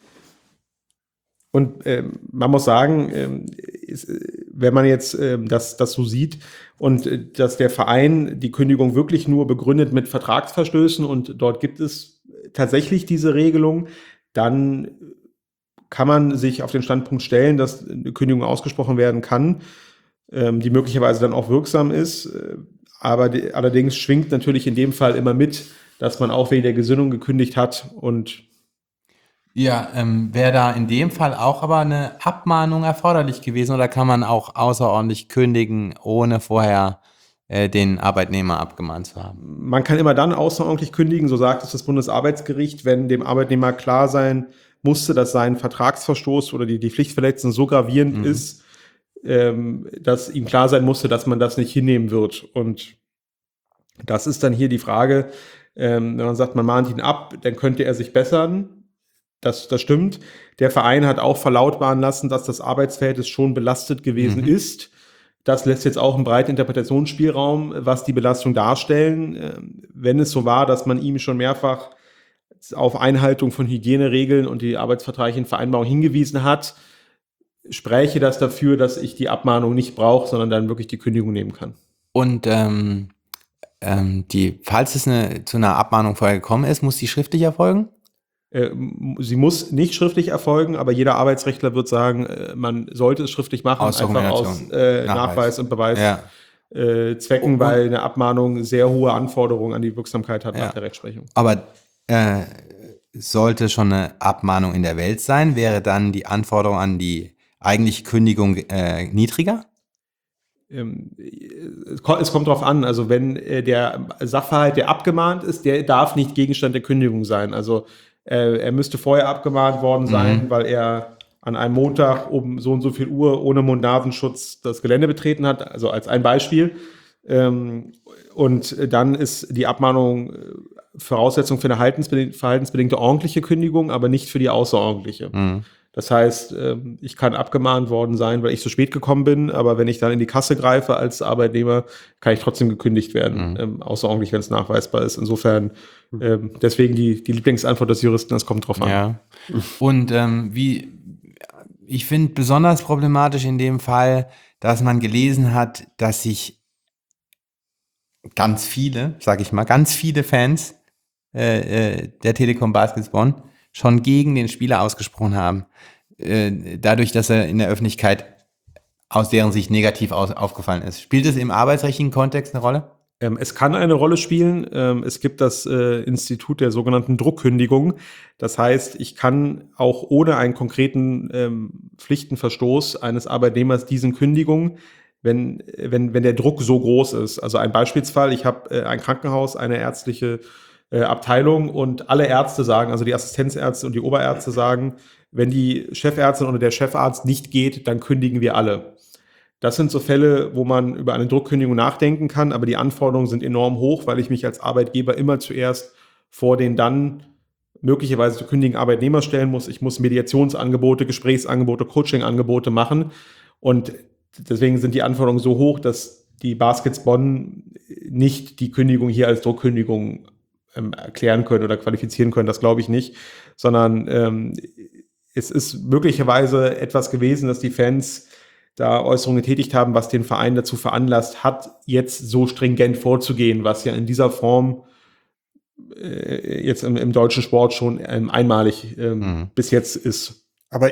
Und man muss sagen, wenn man jetzt das so sieht und dass der Verein die Kündigung wirklich nur begründet mit Vertragsverstößen und dort gibt es tatsächlich diese Regelung, dann kann man sich auf den Standpunkt stellen, dass eine Kündigung ausgesprochen werden kann, die möglicherweise dann auch wirksam ist. Aber allerdings schwingt natürlich in dem Fall immer mit, dass man auch wegen der Gesinnung gekündigt hat und Ja, wäre da in dem Fall auch aber eine Abmahnung erforderlich gewesen oder kann man auch außerordentlich kündigen, ohne vorher den Arbeitnehmer abgemahnt zu haben? man kann immer dann außerordentlich kündigen, so sagt es das Bundesarbeitsgericht, wenn dem Arbeitnehmer klar sein musste, dass sein Vertragsverstoß oder die Pflichtverletzung so gravierend ist, dass ihm klar sein musste, dass man das nicht hinnehmen wird. Und das ist dann hier die Frage, wenn man sagt, man mahnt ihn ab, dann könnte er sich bessern. Das stimmt. Der Verein hat auch verlautbaren lassen, dass das Arbeitsverhältnis schon belastet gewesen ist. Das lässt jetzt auch einen breiten Interpretationsspielraum, was die Belastung darstellen. Wenn es so war, dass man ihm schon mehrfach auf Einhaltung von Hygieneregeln und die arbeitsvertraglichen Vereinbarungen hingewiesen hat, spräche das dafür, dass ich die Abmahnung nicht brauche, sondern dann wirklich die Kündigung nehmen kann. Und falls es zu einer Abmahnung vorher gekommen ist, muss die schriftlich erfolgen? Sie muss nicht schriftlich erfolgen, aber jeder Arbeitsrechtler wird sagen, man sollte es schriftlich machen, einfach aus Nachweis und Beweis Zwecken, weil eine Abmahnung sehr hohe Anforderungen an die Wirksamkeit hat nach der Rechtsprechung. Aber sollte schon eine Abmahnung in der Welt sein, wäre dann die Anforderung an die eigentliche Kündigung niedriger? Es kommt darauf an, also wenn der Sachverhalt, der abgemahnt ist, der darf nicht Gegenstand der Kündigung sein. Also er müsste vorher abgemahnt worden sein, weil er an einem Montag um so und so viel Uhr ohne Mund-Nasenschutz das Gelände betreten hat, also als ein Beispiel. Und dann ist die Abmahnung Voraussetzung für eine verhaltensbedingte ordentliche Kündigung, aber nicht für die außerordentliche. Das heißt, ich kann abgemahnt worden sein, weil ich zu spät gekommen bin, aber wenn ich dann in die Kasse greife als Arbeitnehmer, kann ich trotzdem gekündigt werden, außerordentlich, wenn es nachweisbar ist. Insofern, deswegen die Lieblingsantwort des Juristen, das kommt drauf an. Ja. Und ich finde besonders problematisch in dem Fall, dass man gelesen hat, dass sich ganz viele Fans der Telekom Baskets Bonn schon gegen den Spieler ausgesprochen haben, dadurch, dass er in der Öffentlichkeit aus deren Sicht negativ aufgefallen ist. Spielt es im arbeitsrechtlichen Kontext eine Rolle? Es kann eine Rolle spielen. Es gibt das Institut der sogenannten Druckkündigung. Das heißt, ich kann auch ohne einen konkreten Pflichtenverstoß eines Arbeitnehmers diesen Kündigung, wenn der Druck so groß ist. Also ein Beispielsfall, ich habe ein Krankenhaus, eine ärztliche Abteilung und alle Ärzte sagen, also die Assistenzärzte und die Oberärzte sagen, wenn die Chefärztin oder der Chefarzt nicht geht, dann kündigen wir alle. Das sind so Fälle, wo man über eine Druckkündigung nachdenken kann, aber die Anforderungen sind enorm hoch, weil ich mich als Arbeitgeber immer zuerst vor den dann möglicherweise zu kündigen Arbeitnehmer stellen muss. Ich muss Mediationsangebote, Gesprächsangebote, Coachingangebote machen und deswegen sind die Anforderungen so hoch, dass die Baskets Bonn nicht die Kündigung hier als Druckkündigung erklären können oder qualifizieren können, das glaube ich nicht, sondern es ist möglicherweise etwas gewesen, dass die Fans da Äußerungen getätigt haben, was den Verein dazu veranlasst hat, jetzt so stringent vorzugehen, was ja in dieser Form jetzt im deutschen Sport schon einmalig bis jetzt ist. Aber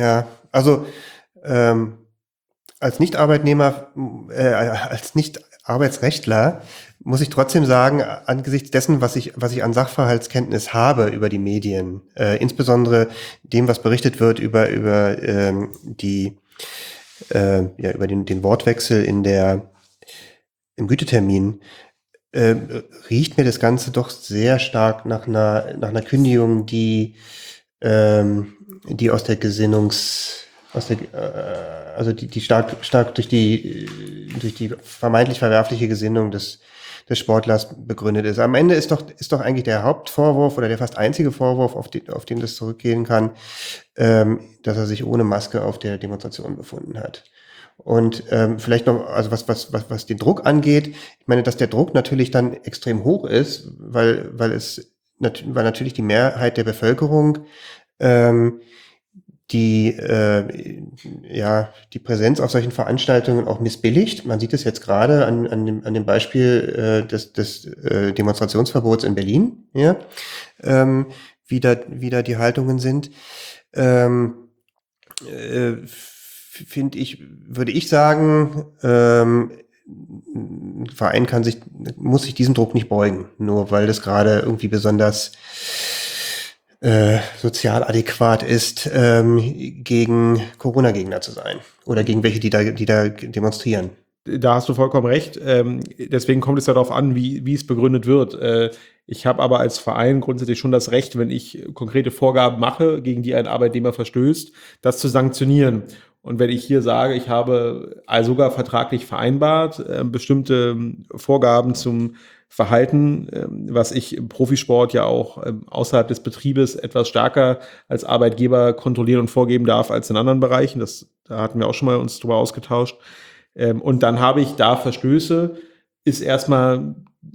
als Nicht-Arbeitnehmer, als Nicht-Arbeitsrechtler muss ich trotzdem sagen, angesichts dessen, was ich an Sachverhaltskenntnis habe über die Medien, insbesondere dem, was berichtet wird über den Wortwechsel im Gütetermin, riecht mir das Ganze doch sehr stark nach einer Kündigung, die aus der die stark durch die vermeintlich verwerfliche Gesinnung des des Sportlers begründet ist. Am Ende ist doch eigentlich der Hauptvorwurf oder der fast einzige Vorwurf, auf den das zurückgehen kann, dass er sich ohne Maske auf der Demonstration befunden hat. Und vielleicht noch, also was den Druck angeht, ich meine, dass der Druck natürlich dann extrem hoch ist, weil natürlich die Mehrheit der Bevölkerung die Präsenz auf solchen Veranstaltungen auch missbilligt. Man sieht es jetzt gerade an dem Beispiel des Demonstrationsverbots in Berlin, ja, wie da die Haltungen sind. Würde ich sagen, ein Verein muss sich diesem Druck nicht beugen, nur weil das gerade irgendwie besonders sozial adäquat ist, gegen Corona-Gegner zu sein oder gegen welche, die da demonstrieren. Da hast du vollkommen recht. Deswegen kommt es ja darauf an, wie es begründet wird. Ich habe aber als Verein grundsätzlich schon das Recht, wenn ich konkrete Vorgaben mache, gegen die ein Arbeitnehmer verstößt, das zu sanktionieren. Und wenn ich hier sage, ich habe sogar vertraglich vereinbart, bestimmte Vorgaben zum Verhalten, was ich im Profisport ja auch außerhalb des Betriebes etwas stärker als Arbeitgeber kontrollieren und vorgeben darf als in anderen Bereichen. Da hatten wir auch schon mal uns drüber ausgetauscht. Und dann habe ich da Verstöße, ist erstmal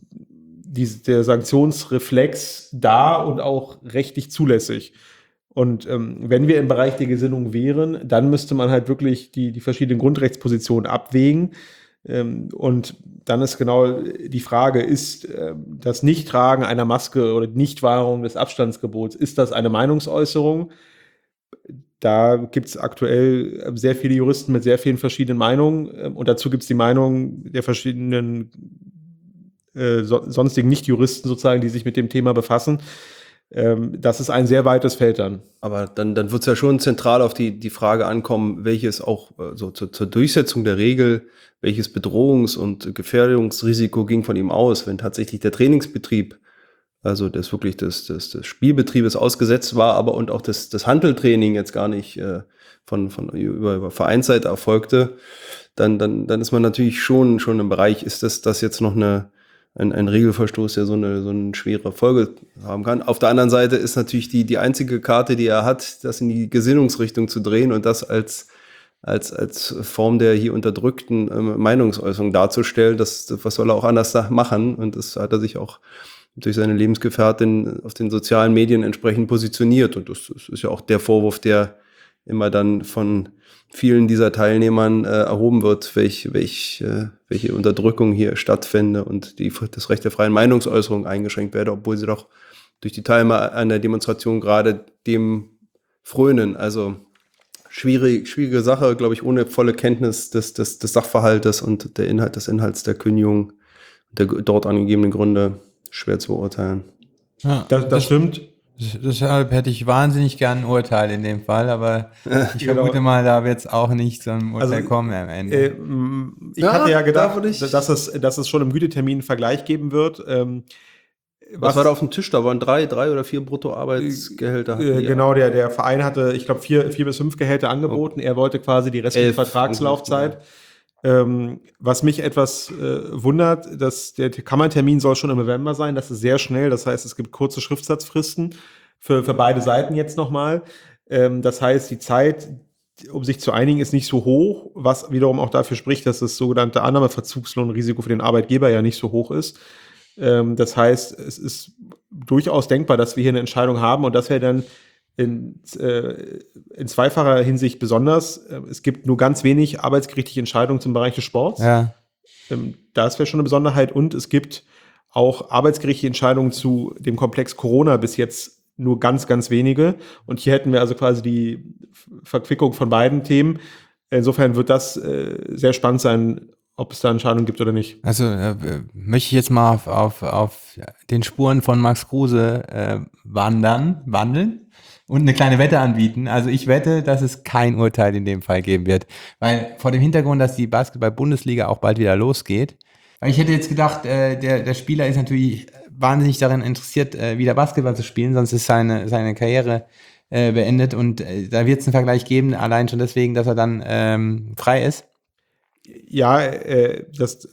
der Sanktionsreflex da und auch rechtlich zulässig. Und wenn wir im Bereich der Gesinnung wären, dann müsste man halt wirklich die verschiedenen Grundrechtspositionen abwägen. Und dann ist genau die Frage, ist das Nichttragen einer Maske oder die Nichtwahrung des Abstandsgebots, ist das eine Meinungsäußerung? Da gibt es aktuell sehr viele Juristen mit sehr vielen verschiedenen Meinungen. Und dazu gibt es die Meinung der verschiedenen sonstigen Nicht-Juristen sozusagen, die sich mit dem Thema befassen. Das ist ein sehr weites Feld dann. Aber dann wird es ja schon zentral auf die Frage ankommen, welches auch so zur Durchsetzung der Regel, welches Bedrohungs- und Gefährdungsrisiko ging von ihm aus, wenn tatsächlich der Trainingsbetrieb, also das wirklich des Spielbetriebes ausgesetzt war, aber und auch das Hanteltraining jetzt gar nicht über Vereinsseite erfolgte, dann ist man natürlich schon im Bereich, ist das jetzt noch ein Regelverstoß, der so eine schwere Folge haben kann. Auf der anderen Seite ist natürlich die einzige Karte, die er hat, das in die Gesinnungsrichtung zu drehen und das als Form der hier unterdrückten Meinungsäußerung darzustellen. Was soll er auch anders machen? Und das hat er sich auch durch seine Lebensgefährtin auf den sozialen Medien entsprechend positioniert. Und das ist ja auch der Vorwurf, der immer dann von vielen dieser Teilnehmern erhoben wird, welche Unterdrückung hier stattfände und das Recht der freien Meinungsäußerung eingeschränkt werde, obwohl sie doch durch die Teilnehmer an der Demonstration gerade dem frönen. Also schwierige Sache, glaube ich, ohne volle Kenntnis des Sachverhaltes und des Inhalts der Kündigung, der dort angegebenen Gründe schwer zu beurteilen. Ja, das stimmt. Deshalb hätte ich wahnsinnig gern ein Urteil in dem Fall, aber ich vermute mal, da wird es auch nicht zu einem Urteil kommen am Ende. Ich hatte ja gedacht, dass es schon im Gütetermin einen Vergleich geben wird. Was war da auf dem Tisch? Da waren 3 oder 4 Bruttoarbeitsgehälter. Genau, der Verein hatte, ich glaube, 4 bis 5 Gehälter angeboten. Er wollte quasi die restliche Vertragslaufzeit. Was mich etwas wundert, dass der Kammertermin soll schon im November sein. Das ist sehr schnell. Das heißt, es gibt kurze Schriftsatzfristen für beide Seiten jetzt nochmal. Das heißt, die Zeit, um sich zu einigen, ist nicht so hoch, was wiederum auch dafür spricht, dass das sogenannte Annahmeverzugslohnrisiko für den Arbeitgeber ja nicht so hoch ist. Das heißt, es ist durchaus denkbar, dass wir hier eine Entscheidung haben und dass wir dann in zweifacher Hinsicht besonders. Es gibt nur ganz wenig arbeitsgerichtliche Entscheidungen zum Bereich des Sports. Ja. Das wäre schon eine Besonderheit. Und es gibt auch arbeitsgerichtliche Entscheidungen zu dem Komplex Corona bis jetzt nur ganz, ganz wenige. Und hier hätten wir also quasi die Verquickung von beiden Themen. Insofern wird das sehr spannend sein, ob es da Entscheidungen gibt oder nicht. Also möchte ich jetzt mal auf den Spuren von Max Kruse wandeln und eine kleine Wette anbieten. Also ich wette, dass es kein Urteil in dem Fall geben wird. Weil vor dem Hintergrund, dass die Basketball-Bundesliga auch bald wieder losgeht. Weil ich hätte jetzt gedacht, der Spieler ist natürlich wahnsinnig daran interessiert, wieder Basketball zu spielen, sonst ist seine Karriere beendet. Und da wird es einen Vergleich geben, allein schon deswegen, dass er dann frei ist. Ja,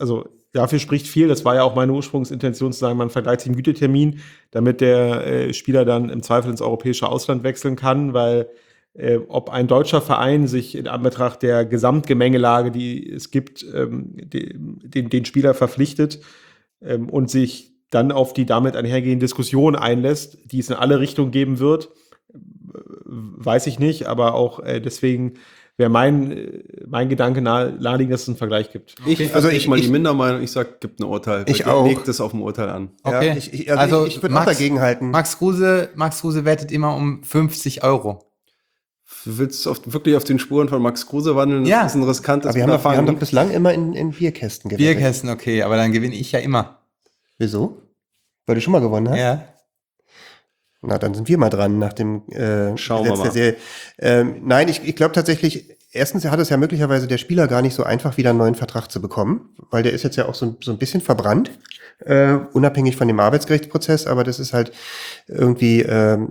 dafür spricht viel. Das war ja auch meine Ursprungsintention zu sagen, man vergleicht sich im Gütetermin, damit der Spieler dann im Zweifel ins europäische Ausland wechseln kann, weil ob ein deutscher Verein sich in Anbetracht der Gesamtgemengelage, die es gibt, den Spieler verpflichtet und sich dann auf die damit einhergehende Diskussion einlässt, die es in alle Richtungen geben wird, weiß ich nicht, aber auch deswegen wäre mein Gedanke naheliegend, dass es einen Vergleich gibt. Ich mal die Mindermeinung, ich sage, gibt ein Urteil. Ich auch. Legt es auf ein Urteil an. Okay. Ja, ich würde auch dagegen halten. Max Kruse wettet immer um 50 €. Willst du wirklich auf den Spuren von Max Kruse wandeln? Das ist ein riskantes Aber wir haben doch bislang immer in Bierkästen gewettet. Bierkästen, okay, aber dann gewinne ich ja immer. Wieso? Weil du schon mal gewonnen hast? Ja. Na, dann sind wir mal dran nach dem Schauen wir mal. der Serie. Nein, ich glaube tatsächlich, erstens hat es ja möglicherweise der Spieler gar nicht so einfach, wieder einen neuen Vertrag zu bekommen, weil der ist jetzt ja auch so ein bisschen verbrannt, unabhängig von dem Arbeitsgerichtsprozess, aber das ist halt irgendwie,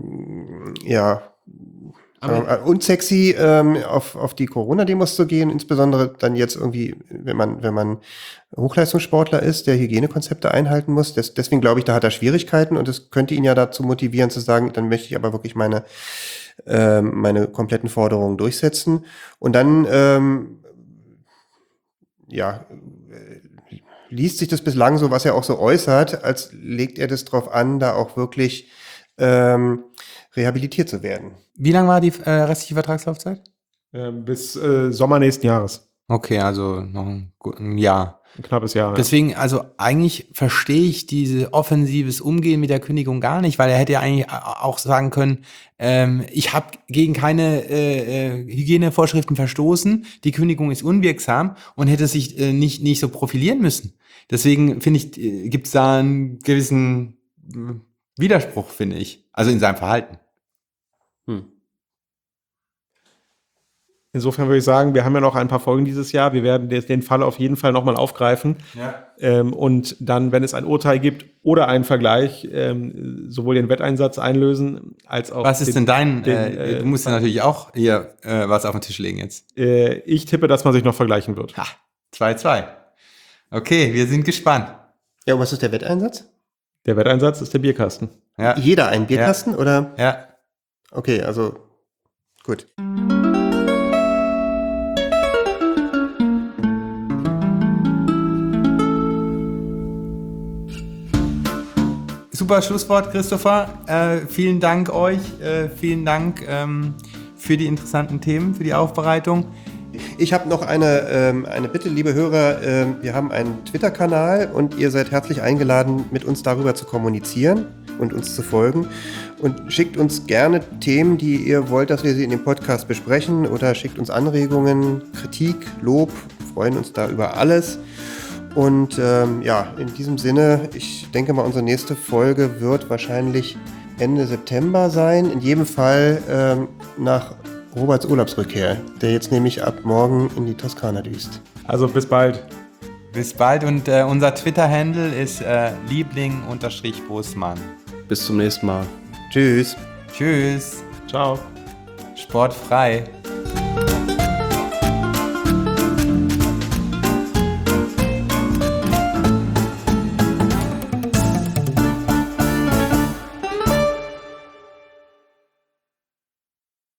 unsexy, auf die Corona-Demos zu gehen, insbesondere dann jetzt irgendwie, wenn man Hochleistungssportler ist, der Hygienekonzepte einhalten muss. Deswegen glaube ich, da hat er Schwierigkeiten und es könnte ihn ja dazu motivieren zu sagen, dann möchte ich aber wirklich meine kompletten Forderungen durchsetzen. Und dann, liest sich das bislang so, was er auch so äußert, als legt er das drauf an, da auch wirklich rehabilitiert zu werden. Wie lang war die restliche Vertragslaufzeit? Bis Sommer nächsten Jahres. Okay, also noch ein Jahr. Ein knappes Jahr. Deswegen, also eigentlich verstehe ich diese offensives Umgehen mit der Kündigung gar nicht, weil er hätte ja eigentlich auch sagen können, ich habe gegen keine Hygienevorschriften verstoßen, die Kündigung ist unwirksam und hätte sich nicht so profilieren müssen. Deswegen finde ich, gibt es da einen gewissen Widerspruch, finde ich. Also in seinem Verhalten. Insofern würde ich sagen, wir haben ja noch ein paar Folgen dieses Jahr. Wir werden den Fall auf jeden Fall nochmal aufgreifen. Ja. Und dann, wenn es ein Urteil gibt oder einen Vergleich, sowohl den Wetteinsatz einlösen, als auch... Was ist denn du musst ja natürlich auch hier was auf den Tisch legen jetzt. Ich tippe, dass man sich noch vergleichen wird. 2-2. Okay, wir sind gespannt. Ja, und was ist der Wetteinsatz? Der Wetteinsatz ist der Bierkasten. Ja. Jeder einen Bierkasten, oder? Ja. Okay, also gut. Super Schlusswort, Christopher. Vielen Dank euch. Vielen Dank für die interessanten Themen, für die Aufbereitung. Ich habe noch eine Bitte, liebe Hörer. Wir haben einen Twitter-Kanal und ihr seid herzlich eingeladen, mit uns darüber zu kommunizieren und uns zu folgen. Und schickt uns gerne Themen, die ihr wollt, dass wir sie in dem Podcast besprechen, oder schickt uns Anregungen, Kritik, Lob. Wir freuen uns da über alles. Und in diesem Sinne, ich denke mal, unsere nächste Folge wird wahrscheinlich Ende September sein. In jedem Fall nach Roberts Urlaubsrückkehr, der jetzt nämlich ab morgen in die Toskana düst. Also bis bald. Bis bald und unser Twitter-Handle ist Liebling_Bosmann. Bis zum nächsten Mal. Tschüss. Tschüss. Ciao. Sportfrei.